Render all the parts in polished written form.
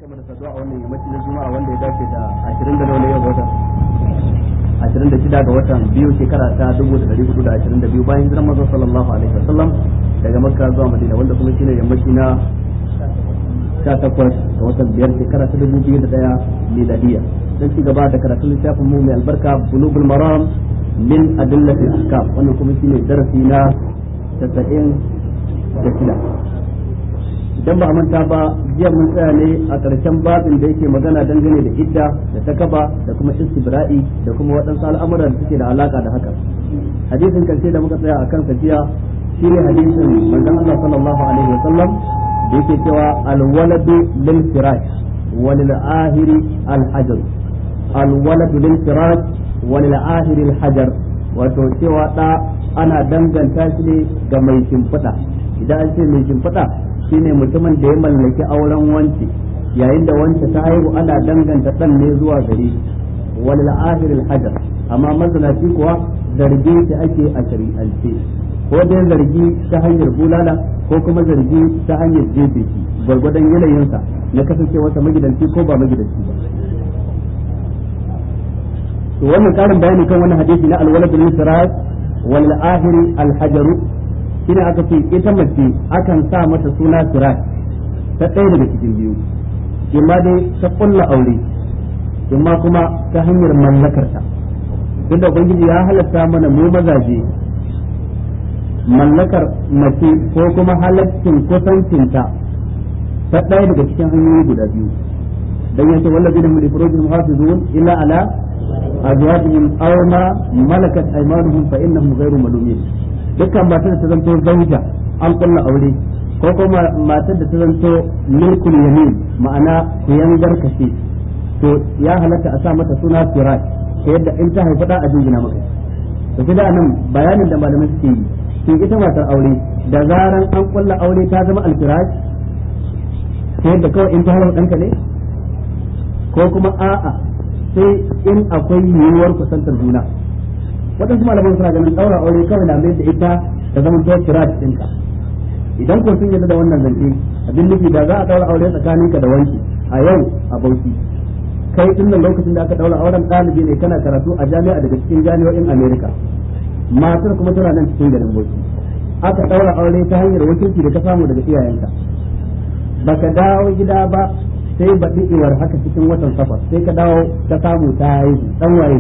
barkamu da saduwa a wannan yammaci na juma'a wanda ya dace da 20 da nawa yau watan 26 ga watan biyu shekara ta 1422 bayan hijiran manzon sallallahu alaihi wasallam daga makka zuwa madina wanda kuma shine yammaci na 18 ga watan biyar shekara ta 2001 miladiya dan ci gaba da karatun littafin mu mai albarka bulugul maram min adillatil ahkam wannan kuma shine darasi na 96 idan ba a manta ba jiya mun tsaya ne a ƙarshen babin da yake magana dangane da idda da takaba da kuma istibra'i da kuma waɗansu al'amuran da suke da alaka da haka hadisin karshe da muka tsaya a kan jiya shine hadisin manzon Allah sallallahu alaihi wa sallam da yake cewa alwaladu lil firash wa lil ahiri al hajar alwaladu lil firash wa lil ahiri al hajar wato cewa da ana danganta shi ne ga mai shimfiɗa idan an ce mai shimfiɗa shine mutumin da ya mallaki auren wance yayin da wance ta haihu ana danganta dan ne zuwa gare walil ahiril hajar amma mazalaci kuwa zargi shi ake a shari'ance ko dai zargi ta hanyar bulala ko kuma zargi ta hanyar jefe shi gwargwadon yanayinsa na kasance wata magidanci ko ba magidanci ba to wannan karin bayani kan wannan hadisi na alwaladul misras wal ahiri al hajaru shine aka ce ita mace akan sa mata suna sirat ta ɗaya daga cikin biyu imma dai ta kulla aure imma kuma ta hanyar mallakarta duk da ubangiji ya halatta mana mu mazaje mallakar mace ko kuma halaccin kusancinta ta ɗaya daga cikin hanyoyi guda biyu dan yace wallazina hum li furujihim hafizun illa ala azwajihim aw ma malakat aymanuhum fa innahum ghayru malumin dukkan matar da ta zanto zauja an kulla aure ko kuma matar da ta zanto milkul yamin ma'ana kuyangar kashe to ya halatta a sa mata suna firat ta yadda in ta haifa da a jingina maka to sai da nan bayanin da malamai suke yi shin ita matar aure da zaran an kulla aure ta zama alfirat ta yadda kawai in ta haifa ɗanka ne ko kuma a'a sai in akwai yiwuwar kusantar juna waɗansu malaman suna ganin ɗaura aure kawai na mai da ita da zaman to firat ɗinka idan ko sun yarda da wannan zance abin nufi da za a ɗaura aure tsakaninka da wanki a yau a Bauchi kai din nan lokacin da aka ɗaura auren ɗalibi ne kana karatu a jami'a daga cikin jami'o'in America matar kuma tana nan cikin garin Bauchi aka ɗaura aure ta hanyar wakilci da ka samu daga iyayenka baka dawo gida ba sai baɗi iwar haka cikin watan safar sai ka dawo ka samu ta haihu ɗan waye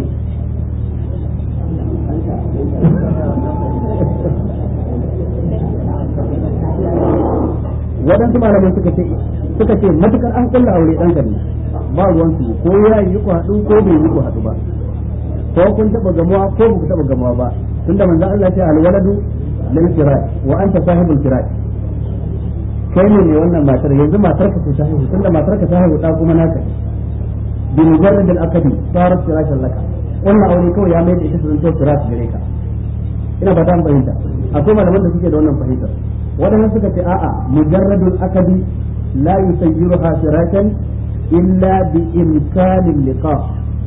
waɗansu malaman suka ce matukar an kulla aure ɗan gari ba ruwan su ko ya yi ku haɗu ko bai yi ku haɗu ba ko kun taɓa gamuwa ko ba ku taɓa gamuwa ba tunda manzo Allah ya ce alwaladu lil firash wa anta sahibul firash kai ne wannan matar yanzu matar ka ta haihu tunda matar ka ta haihu da kuma naka bi mujarrad al akadi sarat firashan laka wannan aure kawai ya mai da ita sun to firash gare ka ina ba ta fahimta akwai malaman da suke da wannan fahimtar wadannan suka ce a'a mujarradul akadi la yusayyiruha firashan illa bi imkanil liqa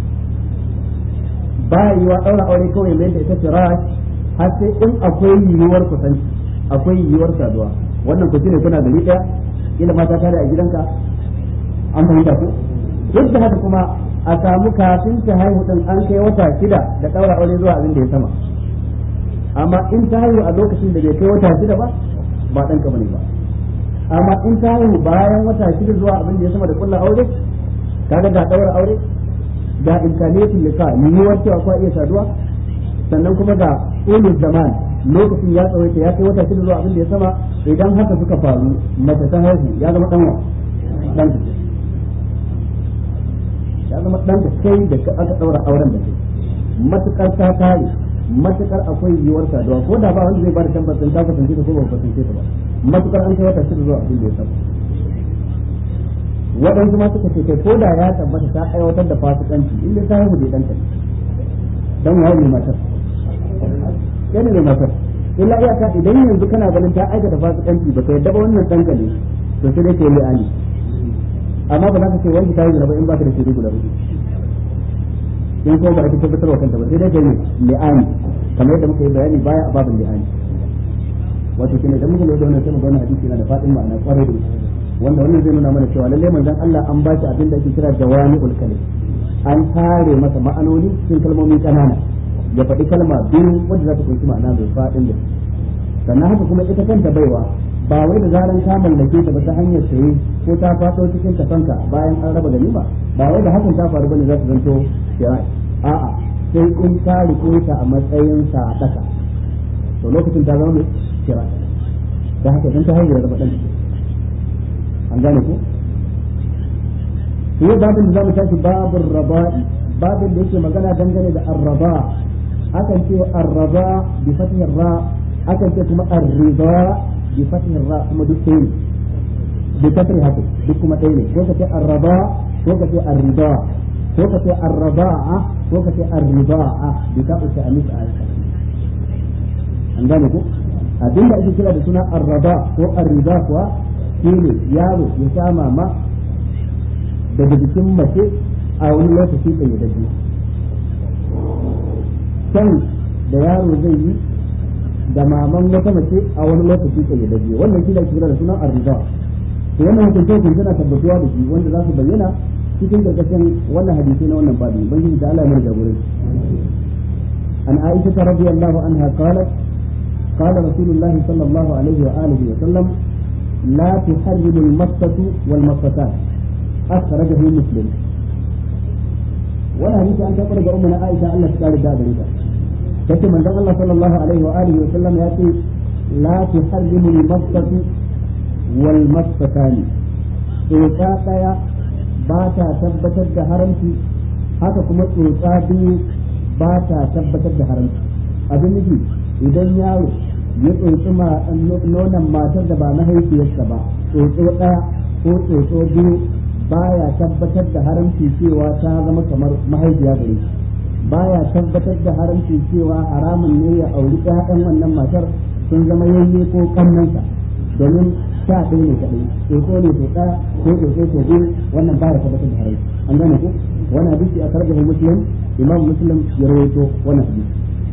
ba yiwa daura aure kawai mai da ita firash har sai in akwai yiwuwar kusanci akwai yiwuwar saduwa wannan ku shine kuna gari daya ila mata tare a gidanka an fahimta ku duk da haka kuma a samu kafin ta haihu din an kai wata 6 da daura aure zuwa abin da ya sama amma in ta haihu a lokacin da bai kai wata 6 ba dan ka bane ba amma in ta haihu bayan wata 6 zuwa abin da ya sama da kullu aure kaga da daura aure da imkaniyatul liqa yiwuwar cewa ko iya saduwa sannan kuma da ulul zaman lokacin ya tsawaita ya kai wata 6 zuwa abin da ya sama idan haka suka faru mace ta haihu ya zama dan ya zama dan da kai da aka daura auren da kai matukar ta tare matukar akwai yiwuwar saduwa ko da ba wanda zai bada tabbacin ta kasance ta ko ba kasance ta ba matukar an kai wata 6 zuwa abin da ya sama waɗansu ma suka ce kai ko da ya tabbata ta aiwatar da fasikanci inda ta haihu bai danta dan waye ne matar kai ne matar illa iyaka idan yanzu kana ganin ta aikata fasikanci ba ka yadda ba wannan danka ne to sai dai kai li'ani amma ba za ka ce wanda ta yi ba in ba ka da shiri guda hudu in ko ba ka tabbatar wa kanta ba sai dai kai li'ani kamar yadda muka yi bayani baya a babin li'ani wato kina da muka yi da wannan sai mu ga wannan hadisi yana da fadin ma'ana kwarai da wanda wannan zai nuna mana cewa lalle manzon Allah an ba shi abin da ake kira jawami'ul kalim an tare masa ma'anoni cikin kalmomi kanana ya faɗi kalma biyu wanda za ta kunshi ma'ana mai faɗin da sannan haka kuma ita kanta baiwa ba wai da zaran ka mallake ta ba ta hanyar saye ko ta faɗo cikin kafanka bayan an raba ganima ba wai da hakan ta faru bane za su zanto shari'a a'a sai in ka rike ta a matsayin sadaka to lokacin ta zama shari'a da haka dan ta hanyar da dan an gane ko sai babin da zamu tashi babur raba'i babin da yake magana dangane da ar-raba akan ce ar-raba bi fathir ra akan ce kuma ar-riba bi fathir ra kuma duk sai bi kasri haka duk kuma ɗaya ne ko ka ce ar-raba ko ka ce ar-riba ko ka ce ar-raba'a ko ka ce ar-riba'a bi ta'u ta'anis aisha an gane ko abinda ake kira da suna ar-raba ko ar-riba kuwa shine yaro ya sha mama daga jikin mace a wani lokaci kayyadadde can da yaro zai yi da maman wata mace a wani lokaci kayyadadde wannan shi da ake kira da suna ar-riba to wannan hukunce tana tabbatuwa da shi wanda za su bayyana cikin gargashin wannan hadisi na wannan babu ubangiji da Allah ya marja gurin an Aisha radiyallahu anha qalat qala rasulullah sallallahu alaihi wa alihi wa sallam la tuharrimu al-massatu wal massatan akhrajahu muslim wannan hadisi an tabbata daga ummu Aisha Allah ta kare da gare ta tace manzon Allah sallallahu alaihi wa alihi wa sallam ya ce la tuharrimu al-massatu wal massatan ita daya ba ta tabbatar da haramci haka kuma tsotsa biyu ba ta tabbatar da haramci abin nufi idan yaro ya tsotsi nonon matar da ba mahaifiyarsa ba tsotso ɗaya ko tsotso biyu baya tabbatar da haramci cewa ta zama kamar mahaifiya gare shi baya tabbatar da haramci cewa haramun ne ya auri ƴaƴan wannan matar sun zama yayye ko kannansa domin sha ɗaya ne kaɗai tsotso ne sau ɗaya ko tsotso sau biyu wannan baya tabbatar da haramci an gane ko wannan hadisi a karɓar muslim imam muslim ya rawaito wannan hadisi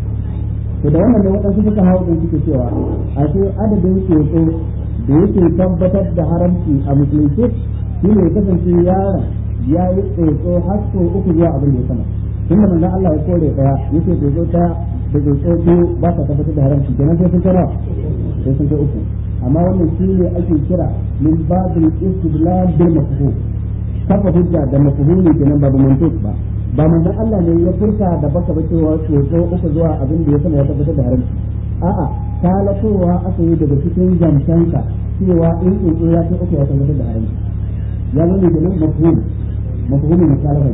to da wannan ne waɗansu suka hawo ɗin suke cewa a ce adadin tsotso da yake tabbatar da haramci a musulunci shi ne kasance yaron ya yi tsotso har sau uku zuwa abin da ya sama tun da manzon Allah ya kore ɗaya yake tsotso ɗaya da tsotso biyu ba ta tabbatar da haramci kenan sai sun kai nawa sai sun kai uku amma wannan shi ne ake kira min babin istidlal bil mafhum kafa hujja da mafhumi kenan babu mantuk ba manzon Allah ne ya furta da baka ba cewa tsotso uku zuwa abin da ya sama ya tabbatar da haramci a'a talatowa aka yi daga cikin zancenka cewa in tsotso ya ce uku ya tabbatar da haramci ya nuna kenan mafhumi ne talafa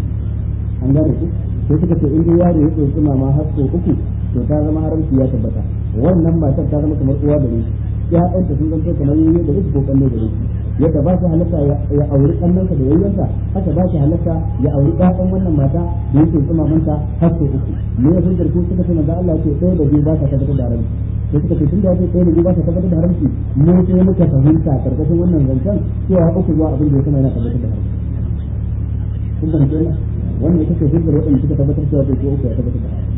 an gane ku sai suka ce in dai yaro ya tsotsi mama har sau uku to ta zama haramci ya tabbata wannan matar ta zama kamar uwa da ni ya'yanta sun zanto kamar yayi da rufe kokan ne da rufe yadda ba shi halatta ya auri kannansa da yayyansa haka ba shi halatta ya auri ƴaƴan wannan mata da yake tsuma manta har sau uku me ya sun garku suka ce manzo Allah ce sai da biyu ba ta tabbatar da haramci sai suka ce tunda yake sai da biyu ba ta tabbatar da haramci mu sai muka fahimta karkashin wannan zancen cewa uku zuwa abin da ya sama yana tabbatar da haramci kun ban ce wannan ita ce hujjar waɗanda suka tabbatar cewa bai ko uku ya tabbatar da haramci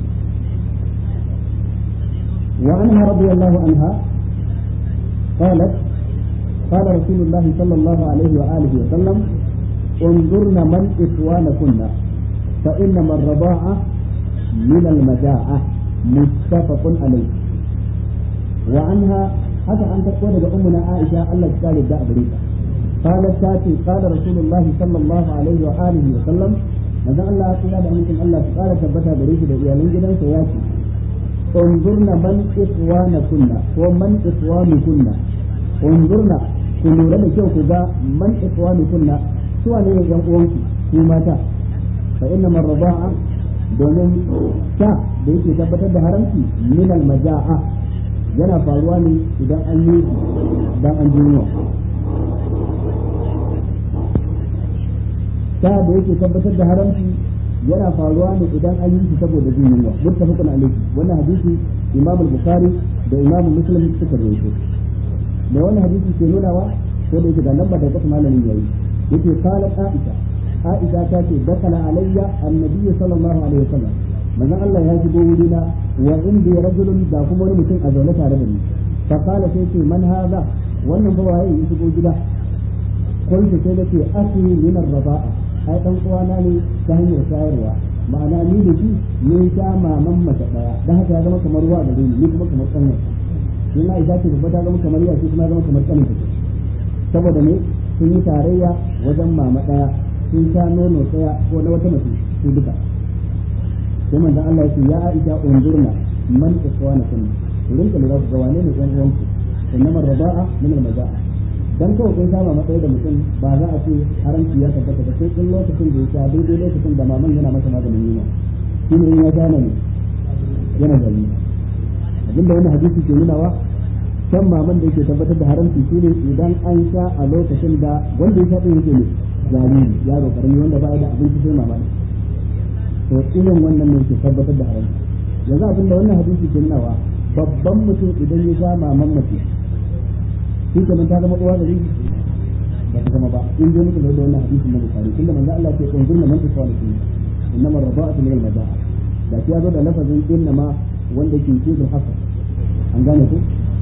wa anha radiyallahu anha قالت قال رسول الله صلى الله عليه وآله وسلم انظرن من إخوانكن فإنما الرضاعة من المجاعة متفق عليه وعنها حتى أن تقول أمنا عائشة الله تعالى داء بريكا قالت تاتي قال رسول الله صلى الله عليه وآله وسلم ماذا الله تعالى أنكم الله تعالى ثبتها بريكا بإيالين جدا سياتي انظرن من إخوانكن ومن إخوانكن انظرن كل رد شوك ذا من إخوانكن سوى لي ينقوانك في ماتا فإنما الرضاعة domin sha da yake tabbatar da haramci min al-maja'a yana faruwa ne idan an yi dan an ji yunwa sha da yake tabbatar da haramci yana faruwa ne idan an yi shi saboda jin yunwa muttafaqun alayhi wannan hadisi Imam al-Bukhari da Imam Muslim suka rawaito da wannan hadisi ke nunawa ko da yake da lamba da kasu malamin yayi yake qala Aisha ta ce dakala alayya annabi sallallahu alaihi wasallam manzon Allah ya shigo wurina wa indi rajulun da kuma wani mutum a zaune tare da ni fa qala sai ce man hadha wannan ba waye ya shigo gida kuntu sai nake akhi min ar-raba'a ai dan uwana ne ta hanyar shayarwa ma'ana ni da shi ne sha maman mace daya dan haka ya zama kamar ruwa gare ni kuma kamar kanwa shi na isa ce babba ta zama kamar ya shi kuma ya zama kamar kanwa saboda ne sun yi tarayya wajen mama daya sun sha nono daya ko na wata mace su duka sai manzon Allah ya ce ya Aisha undurna man ikwana kun rinka lura ga wane ne ɗan uwanku innamar raba'a min al-maja'a dan kawai kun saba matsayi da mutum ba za a ce haramci ya tabbata ba sai in lokacin da ya sha daidai lokacin da maman yana masa maganin yunwa shi ne in ya sha ne yana gari abinda wani hadisi ke nunawa kan maman da yake tabbatar da haramci shi ne idan an sha a lokacin da wanda ya sha din yake ne jariri yaro karami wanda ba da abinci sai mama to irin wannan ne ke tabbatar da haramci yanzu abinda wannan hadisi ke nunawa babban mutum idan ya sha maman mace shi kenan ta zama uwa da rihi ba ta zama ba in dai muka da wannan hadisin na Bukhari tunda manzo Allah ya ce kun zunna man tasawala fi innama ar-rada'atu min al-maja'a da shi ya zo da lafazin innama wanda ke cikin hasar an gane ku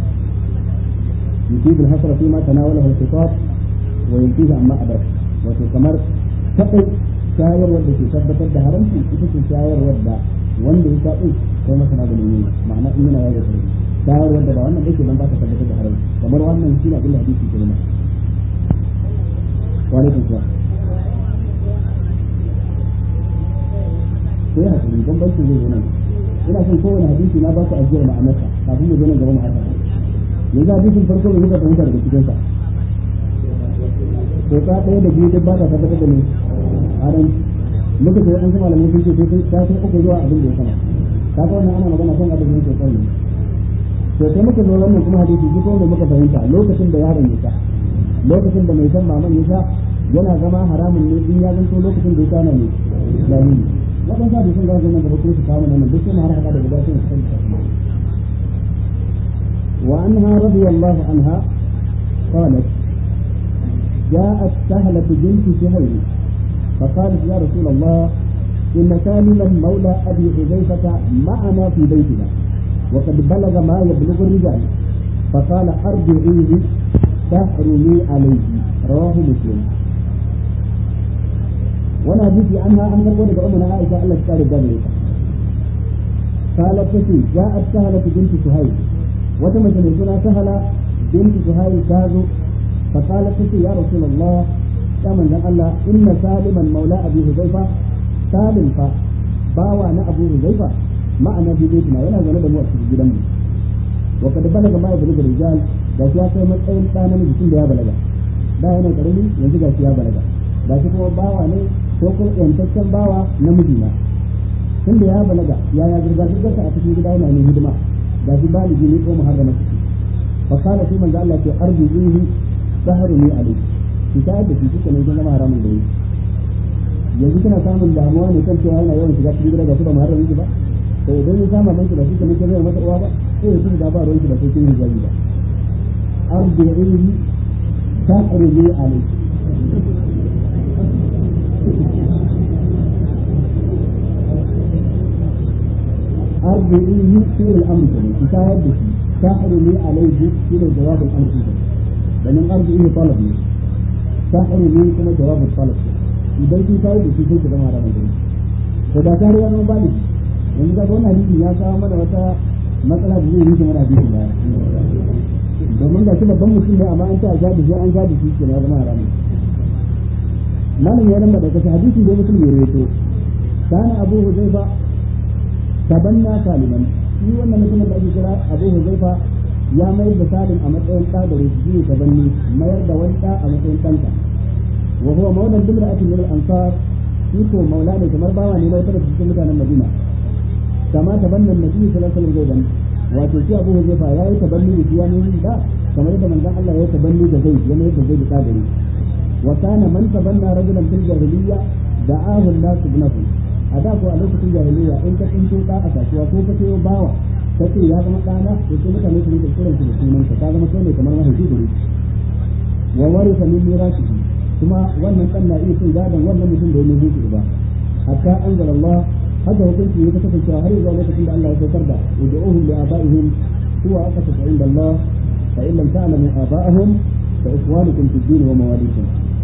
يفيد الحصر فيما تناوله الخطاب وينفيه عما أدرك وتكمر تقي شاير ودى في ثبت الدهرم في كتب شاير ودى وندى يسائل كما سنة بالإيمان معنى إيمان يا رسول شاير ودى بوانا إيش لن باك ثبت الدهرم ومر وانا نسينا كل حديث في كلمة وعليكم السلام sai hakuri bambanci zai zo nan ina son kowane hadisi na ba ku ajiyar ma'anarsa kafin mu zo nan gaba mu harfa yanzu hadisin farko da muka fahimta daga cikin sa to ta ɗaya da biyu duk ba ta tabbatar da ni aran muka ce waɗansu malamai sun ce sai ta sun uku zuwa abin da ya sama kaga wannan ana magana kan abin da yake kai to sai muka zo wannan kuma hadisi duk wanda muka fahimta lokacin da yaron ya sha lokacin da mai san maman ya sha yana zama haramun ne in ya zanto lokacin da ya sha ne dalili waɗansu hadisin za su nan gaba kuma su kawo nan duk sai mu har hada da guda sai su kanta وعنها رضي الله عنها قالت جاءت سهلة بنت سهيل فقالت يا رسول الله إن سالما مولى أبي حذيفة معنا في بيتنا وقد بلغ ما يبلغ الرجال فقال أرجعيه تحرمي عليه رواه مسلم وانا جيت عنها أن تقول بأمنا عائشة الله تعالى الجبل قالت جاءت سهلة بنت سهيل وتم سنة سهلة بنت سهيل كازو فقالت يا رسول الله يا من الله إن سالما مولى أبي حذيفة سالم فباوى أبو حذيفة معنا في بيتنا ولا زال دموع في جدنا وقد بلغ ما يبلغ الرجال da shi ya kai matsayin ɗa namiji tun da ya balaga da yana ƙarami yanzu ga shi ya balaga da shi kuma bawa ne ko kuma yantaccen bawa namiji na tun da ya balaga yaya zirga-zirgarsa a cikin gida yana mai hidima da shi baligi ne ko muharrama ciki fa kana shi manzo Allah ke arjihi sahruni alayhi ki ta da shi kike ne zama haramun da yi yanzu kina samun damuwa ne kan cewa yana yawan shiga cikin gida ga su ba muharrami ba to idan ya kama manki da shi ne ke zai mata uwa ba sai ya tuba da ba ruwan shi da sai kin hijabi ba arjihi sahruni alayhi أرجعيه في الأمر كتاب بشي تحرمي عليه في جواب الأمر لأن أرجعيه طلب تحرمي كما جواب الطلب إذا كتاب بشي في كما رمى فإذا كان روانا مبالغ لأن إذا كنا هذه يا سامة وتا مثلا بزي هيك من هذه الله domin da shi babban mutum ne amma an ta ajabi sai an gaji shi ke na zama haramun malam ya ramba daga hadisi da mutum ya reto kana Abu Huzaifa tabanna saliman shi wannan mutumin da ake kira Abu Huzaifa ya mayar da Salim a matsayin ɗa da rufi tabanni mayar da wani ɗa a matsayin ɗanka wa huwa maulan dimra'atin min al-ansar shi ko maula ne kamar bawa ne na wata daga cikin mutanen Madina kama tabannan Nabi sallallahu alaihi wasallam wato shi Abu Huzaifa ya yi tabanni da shi ya nemi da kamar yadda manzon Allah ya yi tabanni da Zaid ya mayar da Zaid da Qadiri wa kana man tabanna rajulan fil jahiliyya da'ahu an-nas ibnahu a da ko a lokacin jahiliya in ka tsinto da a kasuwa ko ka sayo bawa ka ce ya zama ɗana to sai mutane su rika kiran shi da sunan ka zama kai ne kamar mahaifi gure wa warisa min mirasihi kuma wannan dan na iya cin gadon wannan mutum da ya nufi shi ba hatta anzalallah haka hukunci ya kasance har zuwa lokacin da Allah ya saukar da ud'uhum li abaihim huwa aqsatu inda Allah fa in lam ta'lamu aba'ahum fa ikhwanukum fid din wa mawalikum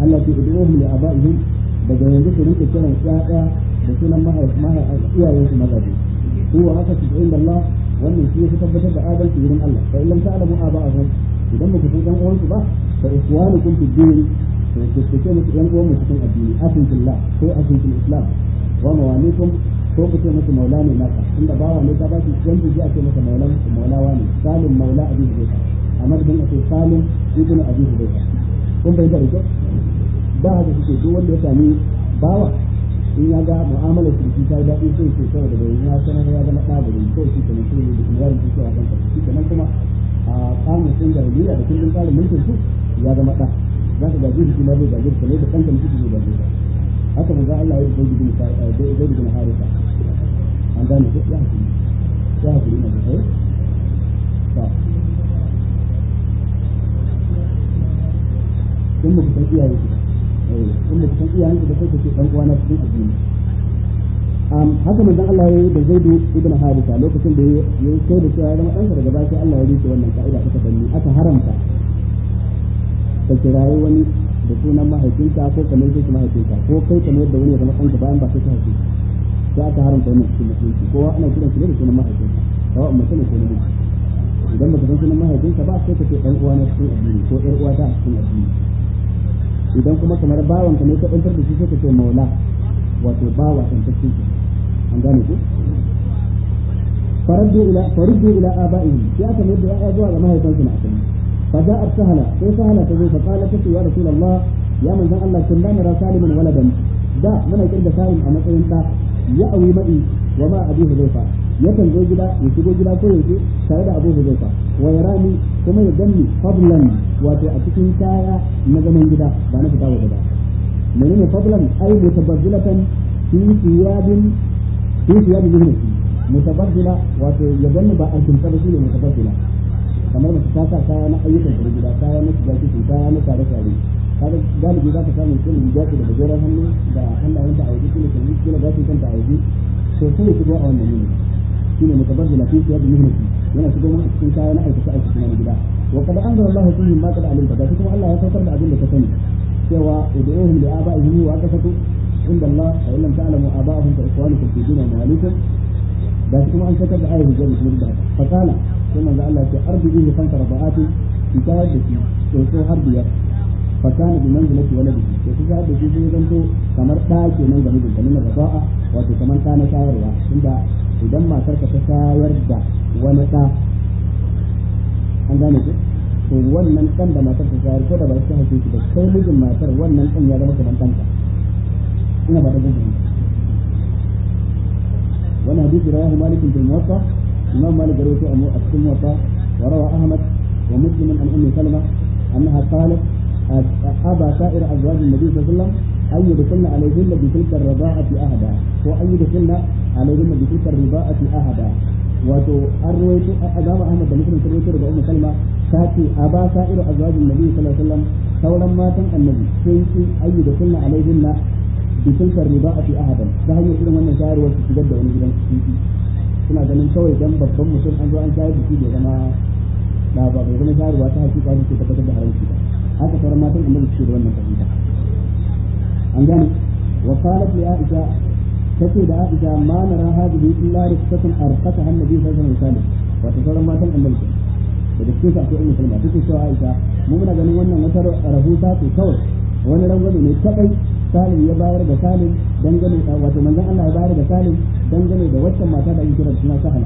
Allah ke iduhum li abaihim daga yanzu su rinka kiran ƴaƴa da sunan iyayen su mazaje huwa haka su inda Allah wannan shi ya tabbatar da adalci wurin Allah fa illam ta'lamu aba'ahum idan ba ku san ɗan uwansu ba fa ikhwanukum fid din to ku ce musu ɗan uwan mu cikin addini asin fillah ko asin fil islam wa mawalikum ko ku ce musu maula ne naka inda bawa ne ka ba shi yanzu ji a ce masa maulawa ne salim maula abi hudayfa amma idan a ce salim ibn abi hudayfa kun bai da rike da haka suke duk wanda ya sami bawa in ya ga mu'amalar shi ta yi daɗi sai ce kawai da bai ya sanar ya zama ɗa gari ko shi kenan shi ne da kuma yaron shi a kanka shi kenan kuma a kamun sun jahiliya da kullum tsarin mulkin su ya zama ɗa za ka gaji shi ma zai gaji ka ne da kanka mutum zai gaji ka haka manzo Allah ya yi zai bin harisa an gane ko ya hakuri na da ba kun ba ku san iyaye ku kun ba ku san iyayen ku da kai ce dan uwana cikin addini haka manzon Allah ya yi da Zaid ibn Harisa lokacin da ya sai da cewa ya zama ɗansa daga baya sai Allah ya rike wannan ka'ida ta banni aka haramta ka kirayi wani da sunan mahaifinka ko kamar sai mahaifinka ko kai kamar yadda wani ya zama ɗanka bayan ba sai ka haife sai aka haramta wannan cikin musulunci kowa ana kiran shi da sunan mahaifinka kawai amma sai ko namiji idan baka san sunan mahaifinka ba sai ka ce dan uwa na cikin addini ko ƴar uwa ta cikin addini idan kuma kamar bawan ka ne ka dantar da shi sai ka ce maula wato bawa kan cikin an gane ku faruddu ila aba'ihim ya kamar da ya zuwa ga mahaifansu na asali فجاءت سهلة في سهلة تقول فقالت يا رسول الله يا من ذا الله كنا نرى سالما ولدا دا من يكرد سالم أما تنتا يأوي مئي وما أبيه حذيفة يكن زوج دا يشبه جدا كويتي سيد أبو حذيفة ويراني كما يجني فضلا وتأتيكين كايا نجمين جدا بانا فتاوى جدا منين فضلا أي متبذلة في ثياب ذهنتي متبذلة وتيجني بأركن سبسي متبذلة kamar mace ta sa kaya na ayyukan ta gida kaya na shiga cikin kaya na tare tare kaga galibi za ka samu kin riga da gajeren hannu da hannayen ta a waje kuma kin kila za ki kanta a waje to sai ya shigo a wannan ne shine mutabaddila fi siyad mihnati yana shigo mu cikin kaya na aikace aikace na gida wa qad anzala Allahu fihi ma qad alimta da kuma Allah ya saukar da abin da ka sani cewa ud'uhum li aba'ihim wa aqsatu inda Allah fa illam ta'lamu aba'ahum fa ikhwanukum fi din wa mawalikum da kuma an saukar da ayatul jannah kuma da fa kana sai manzo Allah ya arbi bihi khamsa rabaatin ki tayar da shi to har biyar fa kana bi manzilati waladi to ki tayar da shi sai zanto kamar da kenan ga mijinta ne rabaa wato kamar ta na shayarwa tunda idan matar ka ta shayar da wani da an gane ko to wannan kan da matar ta shayar ko da ba ta haife shi ba sai mijin matar wannan kan ya zama kamar ɗanka ina ba da gudu wannan hadisi rawahu malik bin muwatta imam malik rawaito amu at-tum muwatta wa rawa ahmad wa muslim an ummi salama annaha qalat aba sa'ir azwaj an-nabi sallallahu alaihi wasallam ay yadkhulna alayhinna bi tilka ar-rida'ati ahada wa ay yadkhulna alayhinna bi tilka ar-rida'ati ahada wato an rawaito azama ahmad da muslim rawaito daga ummi salama tace aba sa'ir azwaj an-nabi sallallahu alaihi wasallam sauran matan annabi sai su ay yadkhulna alayhinna bikin karniba'ati ahadan ta hanyar irin wannan shayarwar su shigar da wani gidan ciki suna ganin kawai dan babban mutum an zo an shayar da shi bai zama da ba bai zama shayarwa ta hakika da ke tabbatar da haramci ba haka sauran matan annabi suke da wannan fahimta an gane wa qalat li aisha tace da aisha ma nara hadhihi illa rifqatun arqataha annabi sallallahu alaihi wasallam wato sauran matan annabi da cikin sa akwai ummu salma take cewa aisha mu muna ganin wannan wata rahusa ce kawai wani rangwame ne kadai Salim ya bayar da Salim dangane da wato manzon Allah ya bayar da Salim dangane da waccan mata da ake kira suna Sahala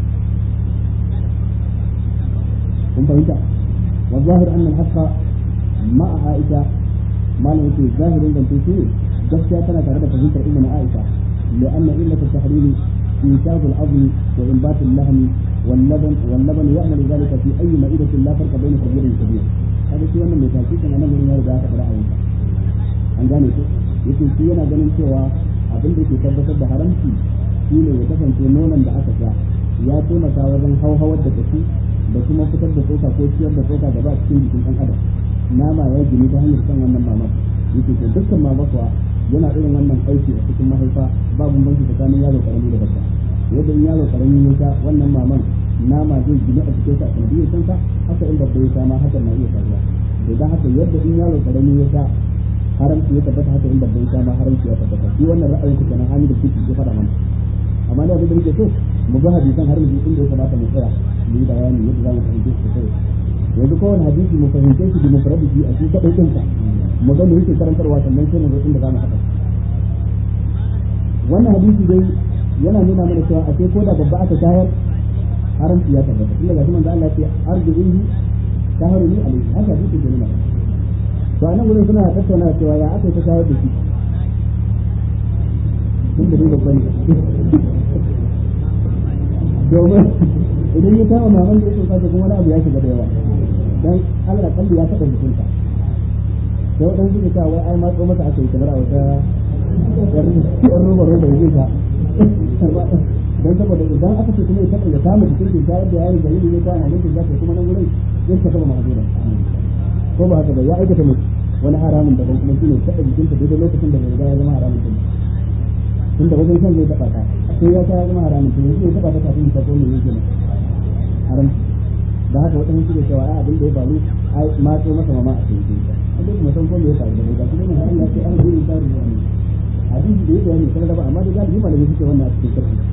kun fahimta wa zahir anna al-haqqa ma'a Aisha malam yake zahirin dan shi gaskiya tana tare da fahimtar ummu Aisha لأن إلة التحريم إنشاز العظم وإنبات اللحم واللبن يعمل ذلك في أي مائدة لا فرق بين كبير وكبير هذا شيء من المتاكيد أنا من يرجع تقرأ an gane ko yake shi yana ganin cewa abin da ke tabbatar da haramci shi ne ya kasance nonon da aka sha ya taimaka wajen hauhawar da kashi da kuma fitar da tsoka ko ciyar da tsoka gaba cikin jikin ɗan adam nama ya gini ta hanyar kan wannan mamar yake to dukkan mama kuwa yana irin wannan aiki a cikin mahaifa babu banki tsakanin yaro karami da babba yadda in yaro karami ya sha wannan maman nama zai gini a cikin sa sanadiyar kansa haka in babba ya sha ma hakan na iya faruwa idan haka yadda in yaro karami ya sha haramci ya tabbata haka in babban sha ma haramci ya tabbata shi wannan ra'ayin ku kenan hanyar da kuke ya faɗa mana amma ne abin da nake so mu ga hadisan har mu inda ya kamata mu tsaya mu yi bayani yadda za mu fahimce su kai yanzu kowane hadisi mu fahimce shi da mufradihi a cikin kadai kansa mu ga me yake karantarwa sannan sai mu zo inda za mu haɗa wannan hadisi dai yana nuna mana cewa a ce ko da babba aka shayar haramci ya tabbata tunda ga manzo Allah ya ce arjuhi shahruni alayhi haka hadisi ke nuna to anan gurin suna tattauna cewa ya aka ta shayar da shi tun da babba ne domin idan ya kawo maman da yake kaza kuma wani abu ya shiga da yawa dan Allah kalli ya taɓa jikinta sai wadansu suke cewa wai ai ma tso masa aka yi kamar a wata yan roba yake ta dan saboda idan aka ce kuma ya taɓa ya kama jikin ta yadda yayin da yake ya kama ne da kuma nan gurin yin ta kama mahzura ko ba haka ba ya aikata mutu wani haramun da kuma shine taɓa jikin ta daidai lokacin da bai ya zama haramun din tun da wajen shan zai taɓa ta sai ya ta zama haramun din yanzu ya taɓa ta kafin ta ko ne yake ne haram da haka wadannan suke cewa ai abin da ya faru ai ma tso masa mama a cikin ta an duk mutum ko me ya faru da ga kuma Allah ya ce an yi tsari ne hadisi da yake ne sai da ba amma da galibi malamai suke wannan a cikin sarki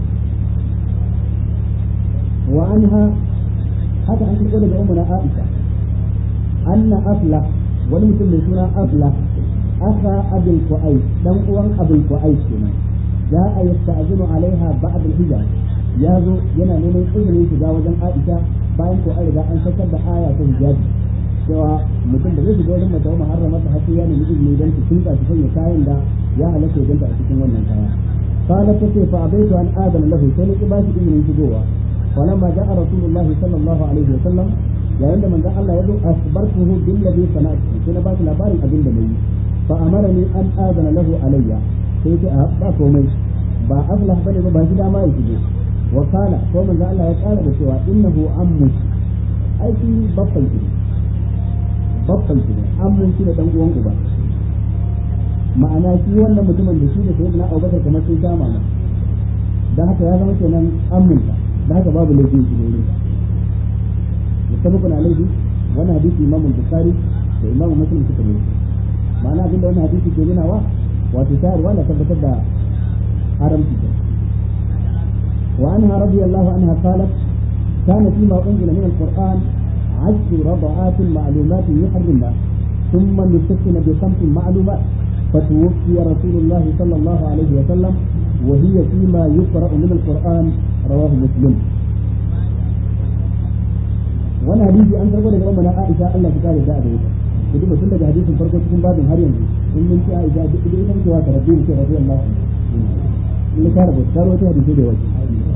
wa anha haka an kirko daga ummu na Aisha anna afla wani mutum mai suna afla aka abul qais dan uwan abul qais kenan ya ayasta'zinu alaiha ba'd al-hijab ya zo yana neman izinin shiga wajen Aisha bayan ko an riga an sakar da aya ta hijabi cewa mutum da zai shiga wajen mata muharrama ta haƙi ya nemi izini don su tunka su sanya kayan da ya halatta ya ganta a cikin wannan kaya قالت تسي فأبيت أن آذن له سنة باش إذن شجوع فلما جاء رسول الله صلى الله عليه وسلم يا عندما جاء الله يدعو أخبرته بالذي صنعته سنة باش لباري أبن دمي فأمرني أن آذن له علي سيتي أبقى كومي با أفلح بني بباشي ما يشجو وقال ومن جاء الله يقال بسوا إنه عمك أي في بطل عمك كده دنقوان أبا ma'ana shi wannan mutumin da shi da sai na Abubakar kamar sun kama ma dan haka ya zama kenan aminta dan haka babu laifi shi ne mutabakun alaihi wannan hadisi Imam Bukhari da Imam Muslim suka yi ma'ana abinda wannan hadisi ke nuna wa wato tayarwa da tabbatar da haramci wa anha radiyallahu anha qalat kana fima unzila min al-Qur'an 10 rada'at ma'lumat yuharrimna thumma nusakkina bi 5 ma'lumat فتوفي رسول الله صلى الله عليه وسلم وهي فيما يقرأ من القرآن رواه مسلم وانا حديثي أن تقول لك أمنا عائشة الله تعالى جاء به يجب أن تقول حديث فرقه تكون بعد هريا إن من شاء عائشة إذا كنت واتر الدين في رضي الله عنه اللي كاربت حديثي دي وجه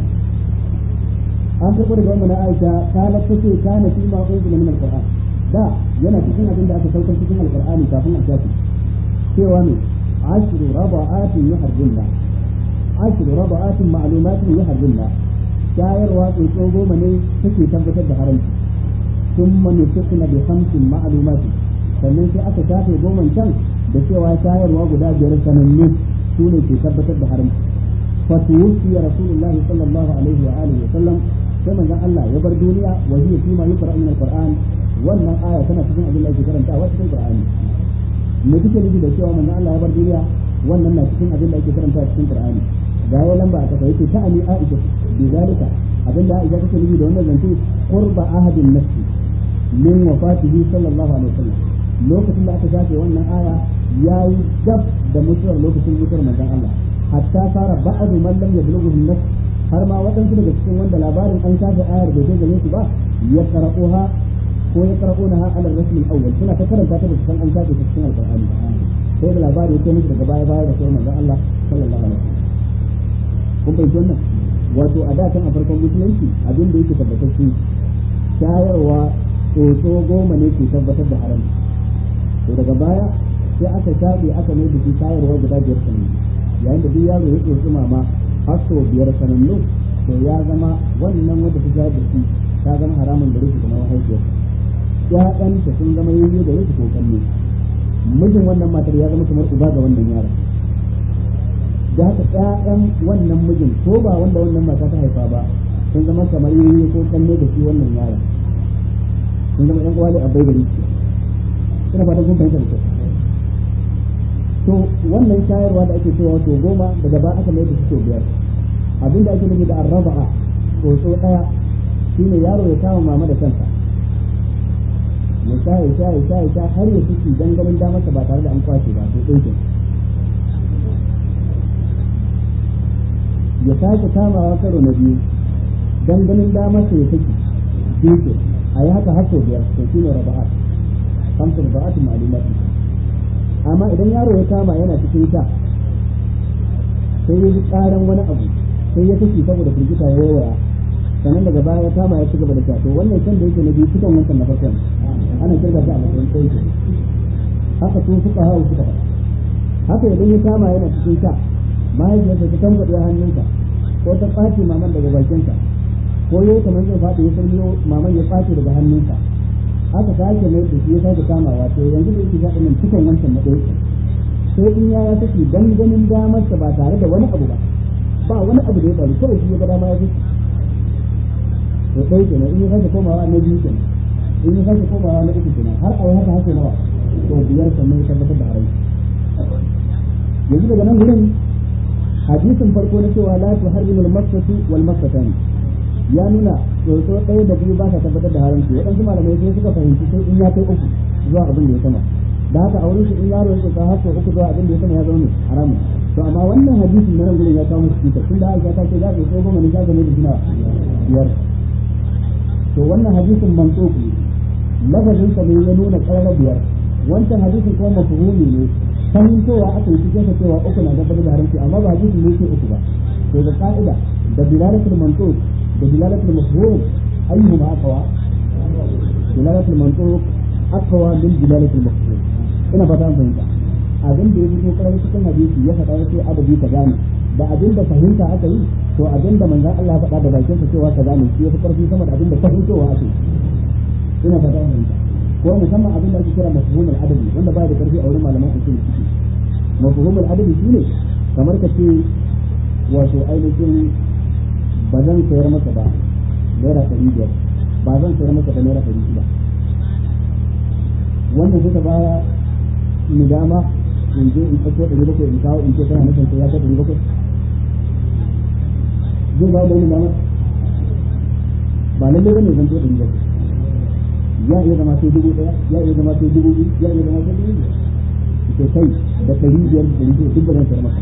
أن تقول لك أمنا عائشة كانت تسي كان فيما أنزل من القرآن دا ينا تكون أبن دا أتسوكا تكون القرآن كافون أشياء cewa ne ashiru raba'atin yuharrimna ashiru raba'atin ma'lumatin yuharrimna shayarwa tsotso goma ne take tabbatar da haramci thumma nusikna bi khamsin ma'lumatin sannan sai aka shafe goman can da cewa shayarwa guda 5 sanannu su ne ke tabbatar da haramci fa tuwfi rasulullahi sallallahu alaihi wa alihi wa sallam sai manzon Allah ya bar duniya wa hiya fi ma yuqra min alquran wannan aya tana cikin abin da ake karantawa cikin qur'ani me kike nufi da cewa manzo Allah ya bar duniya wannan na cikin abin da ake karanta cikin Qur'ani ga ya lamba aka kai ta ali Aisha bi zalika abin da Aisha take nufi da wannan zance qurba ahadin nafsi min wafatihi sallallahu alaihi wasallam lokacin da aka shafe wannan aya yayi dab da mutuwar lokacin mutuwar manzon Allah hatta fara ba'du man lam yablughu an-nafs har ma wadansu daga cikin wanda labarin an shafe ayar da zai gane su ba ya qara'uha ko ya qara'unaha ala ar-rasm al-awwal suna ta karanta ta da cikin an shafe cikin al-Qur'ani sai da labari ya musu daga baya da sai manzon Allah sallallahu alaihi wasallam kun bai wannan wato a da kan a farkon musulunci abin da yake tabbatar shi shayarwa tsotso goma ne ke tabbatar da haram to daga baya sai aka shafe aka mai da shi shayarwa guda 5 sanannu yayin da duk yaro ya tsotsi mama har sau 5 sanannu to ya zama wannan wanda ta shayar da shi ta zama haramun da rufe kuma mahaifiyarsa ƴaƴanta sun zama yayye da rufe ko kanne mijin wannan matar ya zama kamar uba ga wannan yaron da haka ƴaƴan wannan mijin ko ba wanda wannan mata ta haifa ba sun zama kamar yayye ko kanne da shi wannan yaron sun zama ƴan uwa ne a bai da rufe ina fata kun fahimta da to wannan shayarwa da ake cewa to 10 daga ba aka mai da shi to 5 abinda ake nufi da arraba'a to daya shine yaro ya kama mama da kansa ya sha har ya fiki ganin damarsa ba tare da an kwace ba to ɗauke ya sake kamawa karo na biyu ganin damarsa ya fiki ɗauke a yi haka har sau 5 to shine raba'at kamsa raba'atun ma'lumat amma idan yaro ya kama yana cikin sha sai ya ji ƙaran wani abu sai ya fiki saboda firgita ya waya sannan daga baya ya kama ya ci gaba da sha to wannan kan da yake na biyu cikin wancan na farkon ana kirga shi a matsayin ɗauke haka sun suka hawa suka faɗa haka idan ya kama yana cikin sha mahaifiyarsa ta tambaɗe hannunsa ko ta ɓace maman daga bakinsa ko yau kamar zai faɗi ya sanyo maman ya ɓace daga hannunsa aka sake mai da shi ya sake kamawa to yanzu da yake shaɗin cikin wancan na ɗauke sai in ya take ganin damarsa ba tare da wani abu ba wani abu da ya faru kawai shi ya ga dama ya fi to ɗaya kenan in ya sake komawa na biyu kenan in ya sake komawa na uku kenan har a yi haka haka nawa to 5 sannan ya tabbatar da haramci yanzu daga nan gurin hadisin farko na cewa la tuharrimu al-massatu wal massatani ya nuna tsotso ɗaya da biyu ba sa tabbatar da haramci waɗansu malamai sai suka fahimci sai in ya kai 3 zuwa abin da ya sama da haka a wurin shi in yaro ya tsotsa har 3 zuwa abin da ya sama ya zama haramun to amma wannan hadisin na nan gurin ya kawo musu cuta tun da Aisha ta ce za ka so goma ne za ka ne da suna 5 to wannan hadisin mansuki lafazin sa ne ya nuna ƙarar 5 wancan hadisin kuma mafhumi ne fahimtowa aka yi cikin cewa 3 na tabbatar da haramci amma ba hadisin ne ke 3 ba to da ka'ida da dilalatul mansuq da dilalatul mafhum ayyuhuma aqwa dilalatul mansuq aqwa min dilalatul mafhum ina fata an fahimta abin da ya fito ƙarar cikin hadisi ya faɗa sai adabi ka gane da abin da fahimta aka yi to abin da manzon Allah faɗa da bakin sa cewa kaza ne shi yafi karfi sama da abin da fahimtowa ake ina fata mun fahimta ko musamman abin da ake kira mafhumul adabi wanda baya da karfi a wurin malaman usul fiqh mafhumul adabi shine kamar ka ce wato ainihin ba zan sayar maka ba naira 500 ba zan sayar maka da naira 600 wannan suka baya ni dama in je in ɗauko 700 in kawo in ce kana nufin sai ya ta 700 zai ba da wani damar ba lalle bane zan to 700 ya iya zama sai 1000 ya iya zama sai 2000 ya iya zama sai 2000 to kai da 500 duk ba zan sayar maka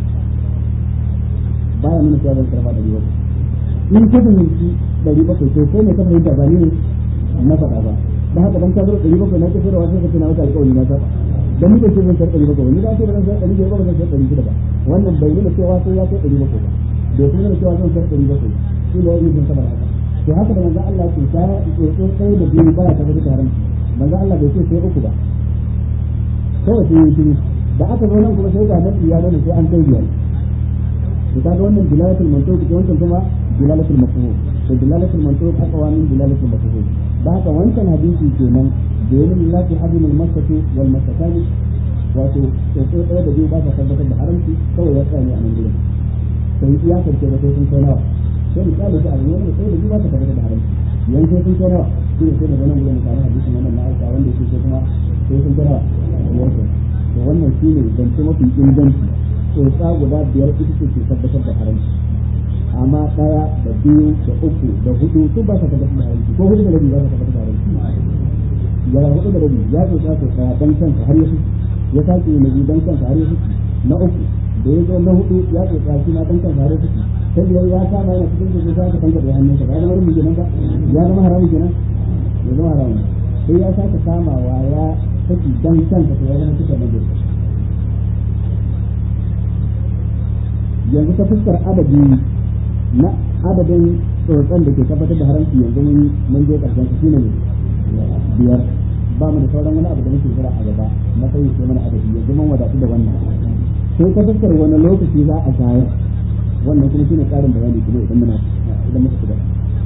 baya nuna cewa zan sayar maka da 700 in ka fahimci 700 to sai ne ka fahimta ba ni na faɗa ba da haka dan ka zo 700 na kafin rawa sai ka tana wata alƙawari na saba dan ni ce zan sarƙa 700 ni da ce ban sarƙa 700 ba zan sarƙa 600 ba wannan bai nuna cewa sai ya kai 700 ba da kuma nuna cewa zan sarƙa 700 shi ne yayin zan sabar haka to haka da manzo Allah ce ta tsotso sai da biyu ba ta da haramci manzo Allah bai ce sai 3 ba kawai sai yi da aka zo nan kuma sai ga nan ya nuna sai an kai 5 to kaga wannan dilalatul mantuq ko wancan kuma dilalatul mafhum to dilalatul mantuq aqwa min dilalatul mafhum da haka wancan hadisi kenan da yayin lillahi hadimul masatu wal masatani wato tsotso ɗaya da biyu ba ta tabbatar da haramci kawai ya tsaya ne a nan gurin sai iya kace da sai sun kai nawa sai misali da abu ne sai da biyu ba ta tabbatar da haramci yan sai sun kai nawa shi ne sai da nan gurin misali hadisin wannan na Aisha wanda yake sai kuma sai sun kai nawa to wannan shine zance mafi inganci tsotsa guda 5 ita ce ke tabbatar da haramci amma 1 da 2 da 3 da 4 su ba ta tabbatar da haramci ko 4 da rabi ba ta tabbatar da haramci ya 4 da rabi ya tsotsa tsotsa dan kansa har ya sake na biyu dan kansa har ya na 3 da ya zo na 4 ya tsotsa shi na dan kansa har ya sai da ya kama yana cikin da zai ka tanka da hannunsa ba zama rubuce nan ba ya zama haramun kenan ya zama haramun sai ya sake kamawa ya saki dan kansa to ya zama cikin da yanzu ta fuskar adadi na adadin tsotsan da ke tabbatar da haramci yanzu mun je karshen su shine 5 ba mu da sauran wani abu da muke jira a gaba na sai sai mana adadi yanzu mun wadatu da wannan sai ta fuskar wani lokaci za a shayar wannan kuma shine karin bayani kuma idan muka shiga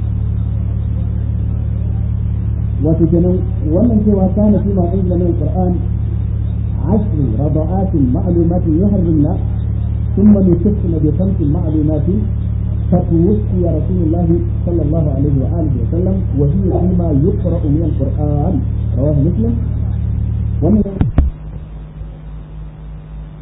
wato kenan wannan cewa kana fi ma unzila min alquran 10 rada'at ma'lumat yuharrimna ثم نسخن ب5 معلومات فتوفي رسول الله صلى الله عليه وآله وسلم وهي فيما يقرأ من القرآن رواه مسلم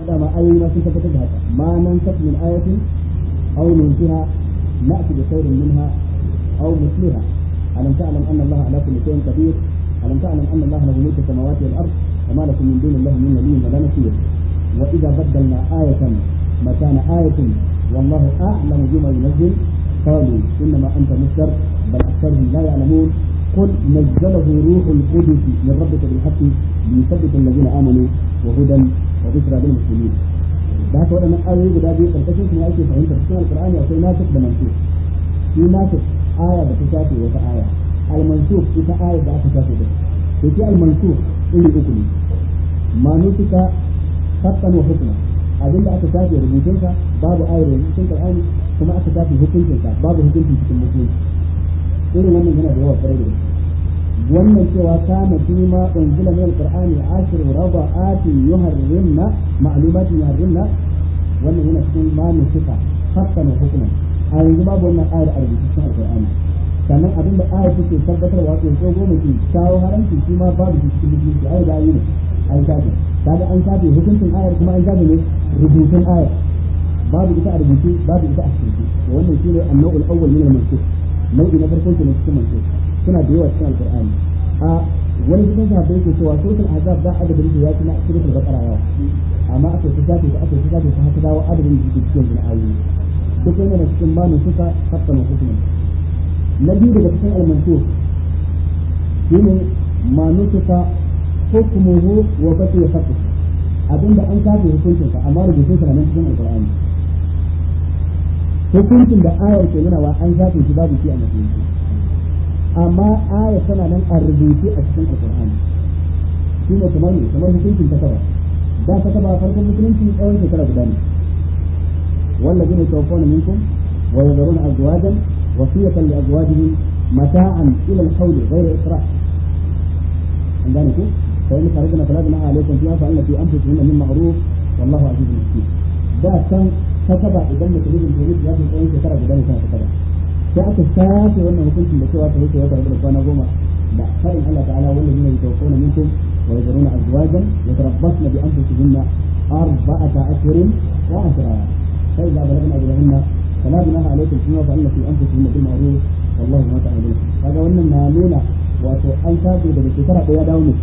هذا ما أي ما تثبت هذا ما ننسخ من آية أو ننسها نأتي بخير منها أو مثلها ألم تعلم أن الله على كل شيء قدير ألم تعلم أن الله له ملك السماوات والأرض وما لكم من دون الله من ولي ولا نصير وإذا بدلنا آية مكان آية والله أعلم بما ينزل قالوا إنما أنت مفتر بل أكثرهم لا يعلمون قل نزله روح القدس من ربك بالحق ليثبت الذين آمنوا وهدى وذكرى للمسلمين. da haka waɗannan ayoyi guda biyu karkashin su ne ake fahimtar cikin alkur'ani akwai nasik da mansuk shi nasik aya da ta shafe wata aya al-mansuk ita aya da aka shafe da to shi al-mansuk iri uku ne manusika haqqan wa hukma abinda aka shafe rubutunsa babu ayar rubutun qur'ani kuma aka shafe hukuncinsa babu hukunci cikin musulunci irin wannan yana da yawa kwarai da wannan cewa kana fi ma unzila min alqur'ani ashru rada'atin yuharrimna ma'lumatin yuharrimna wannan yana cikin ma nusika haqqan wa hukman a yanzu babu wannan ayar a rubuce cikin alqur'ani sannan abin da ayar take tabbatarwa to ko goma ce kawo haramci shi ma babu shi cikin musulunci ayar da ayi ne an shafe kaga an shafe hukuncin ayar kuma an shafe ne rubutun ayar babu ita a rubuce babu ita a cikin wannan shine an-naw'ul awwal min al-mansukh nau'i na farko ke cikin mansukh suna da yawa cikin alqur'ani a wani cikin sahabbai ke cewa suratul ahzab da adadin da ya ci na suratul baqara yawa amma aka shafe ta haka dawo adadin da ke cikin ayoyi duk yana da cikin manu suka hatta hukuman na biyu daga cikin al-mansukh shine manu suka hukmuhu wa baqi haqqi abinda an shafe hukuncin sa amma rubutun sa nan cikin alqur'ani hukuncin da ayar ke nuna wa an shafe shi babu shi a musulunci amma ayar tana nan a rubuce a cikin alqur'ani shine kamar hukuncin ta kaba da ta kaba farkon musulunci tsawon shekara guda ne والذين يتوفون منكم ويذرون أزواجا وصية لأزواجهم متاعا إلى الحول غير إسراف عندنا فإن خرجنا فلا جناح عليكم فيها فإن في أنفسهن من معروف والله عزيز حكيم ده كان كتب إذا تريد الجديد في هذه الأيام شكرا بدل كان كتب ساعة الساعة وأنه كنت بسوء تهيك وتعبد الإخوان غوما لا فإن الله تعالى والذين يتوفون منكم ويذرون أزواجا يتربصن بأنفسهن 4 أشهر وعشرا فإذا بلغنا أجلهن فلا جناح عليكم فيما فعلن في أنفسهن بالمعروف والله ما تعملون هذا وأن نامونا وأن تابوا بالكسرة يا داوني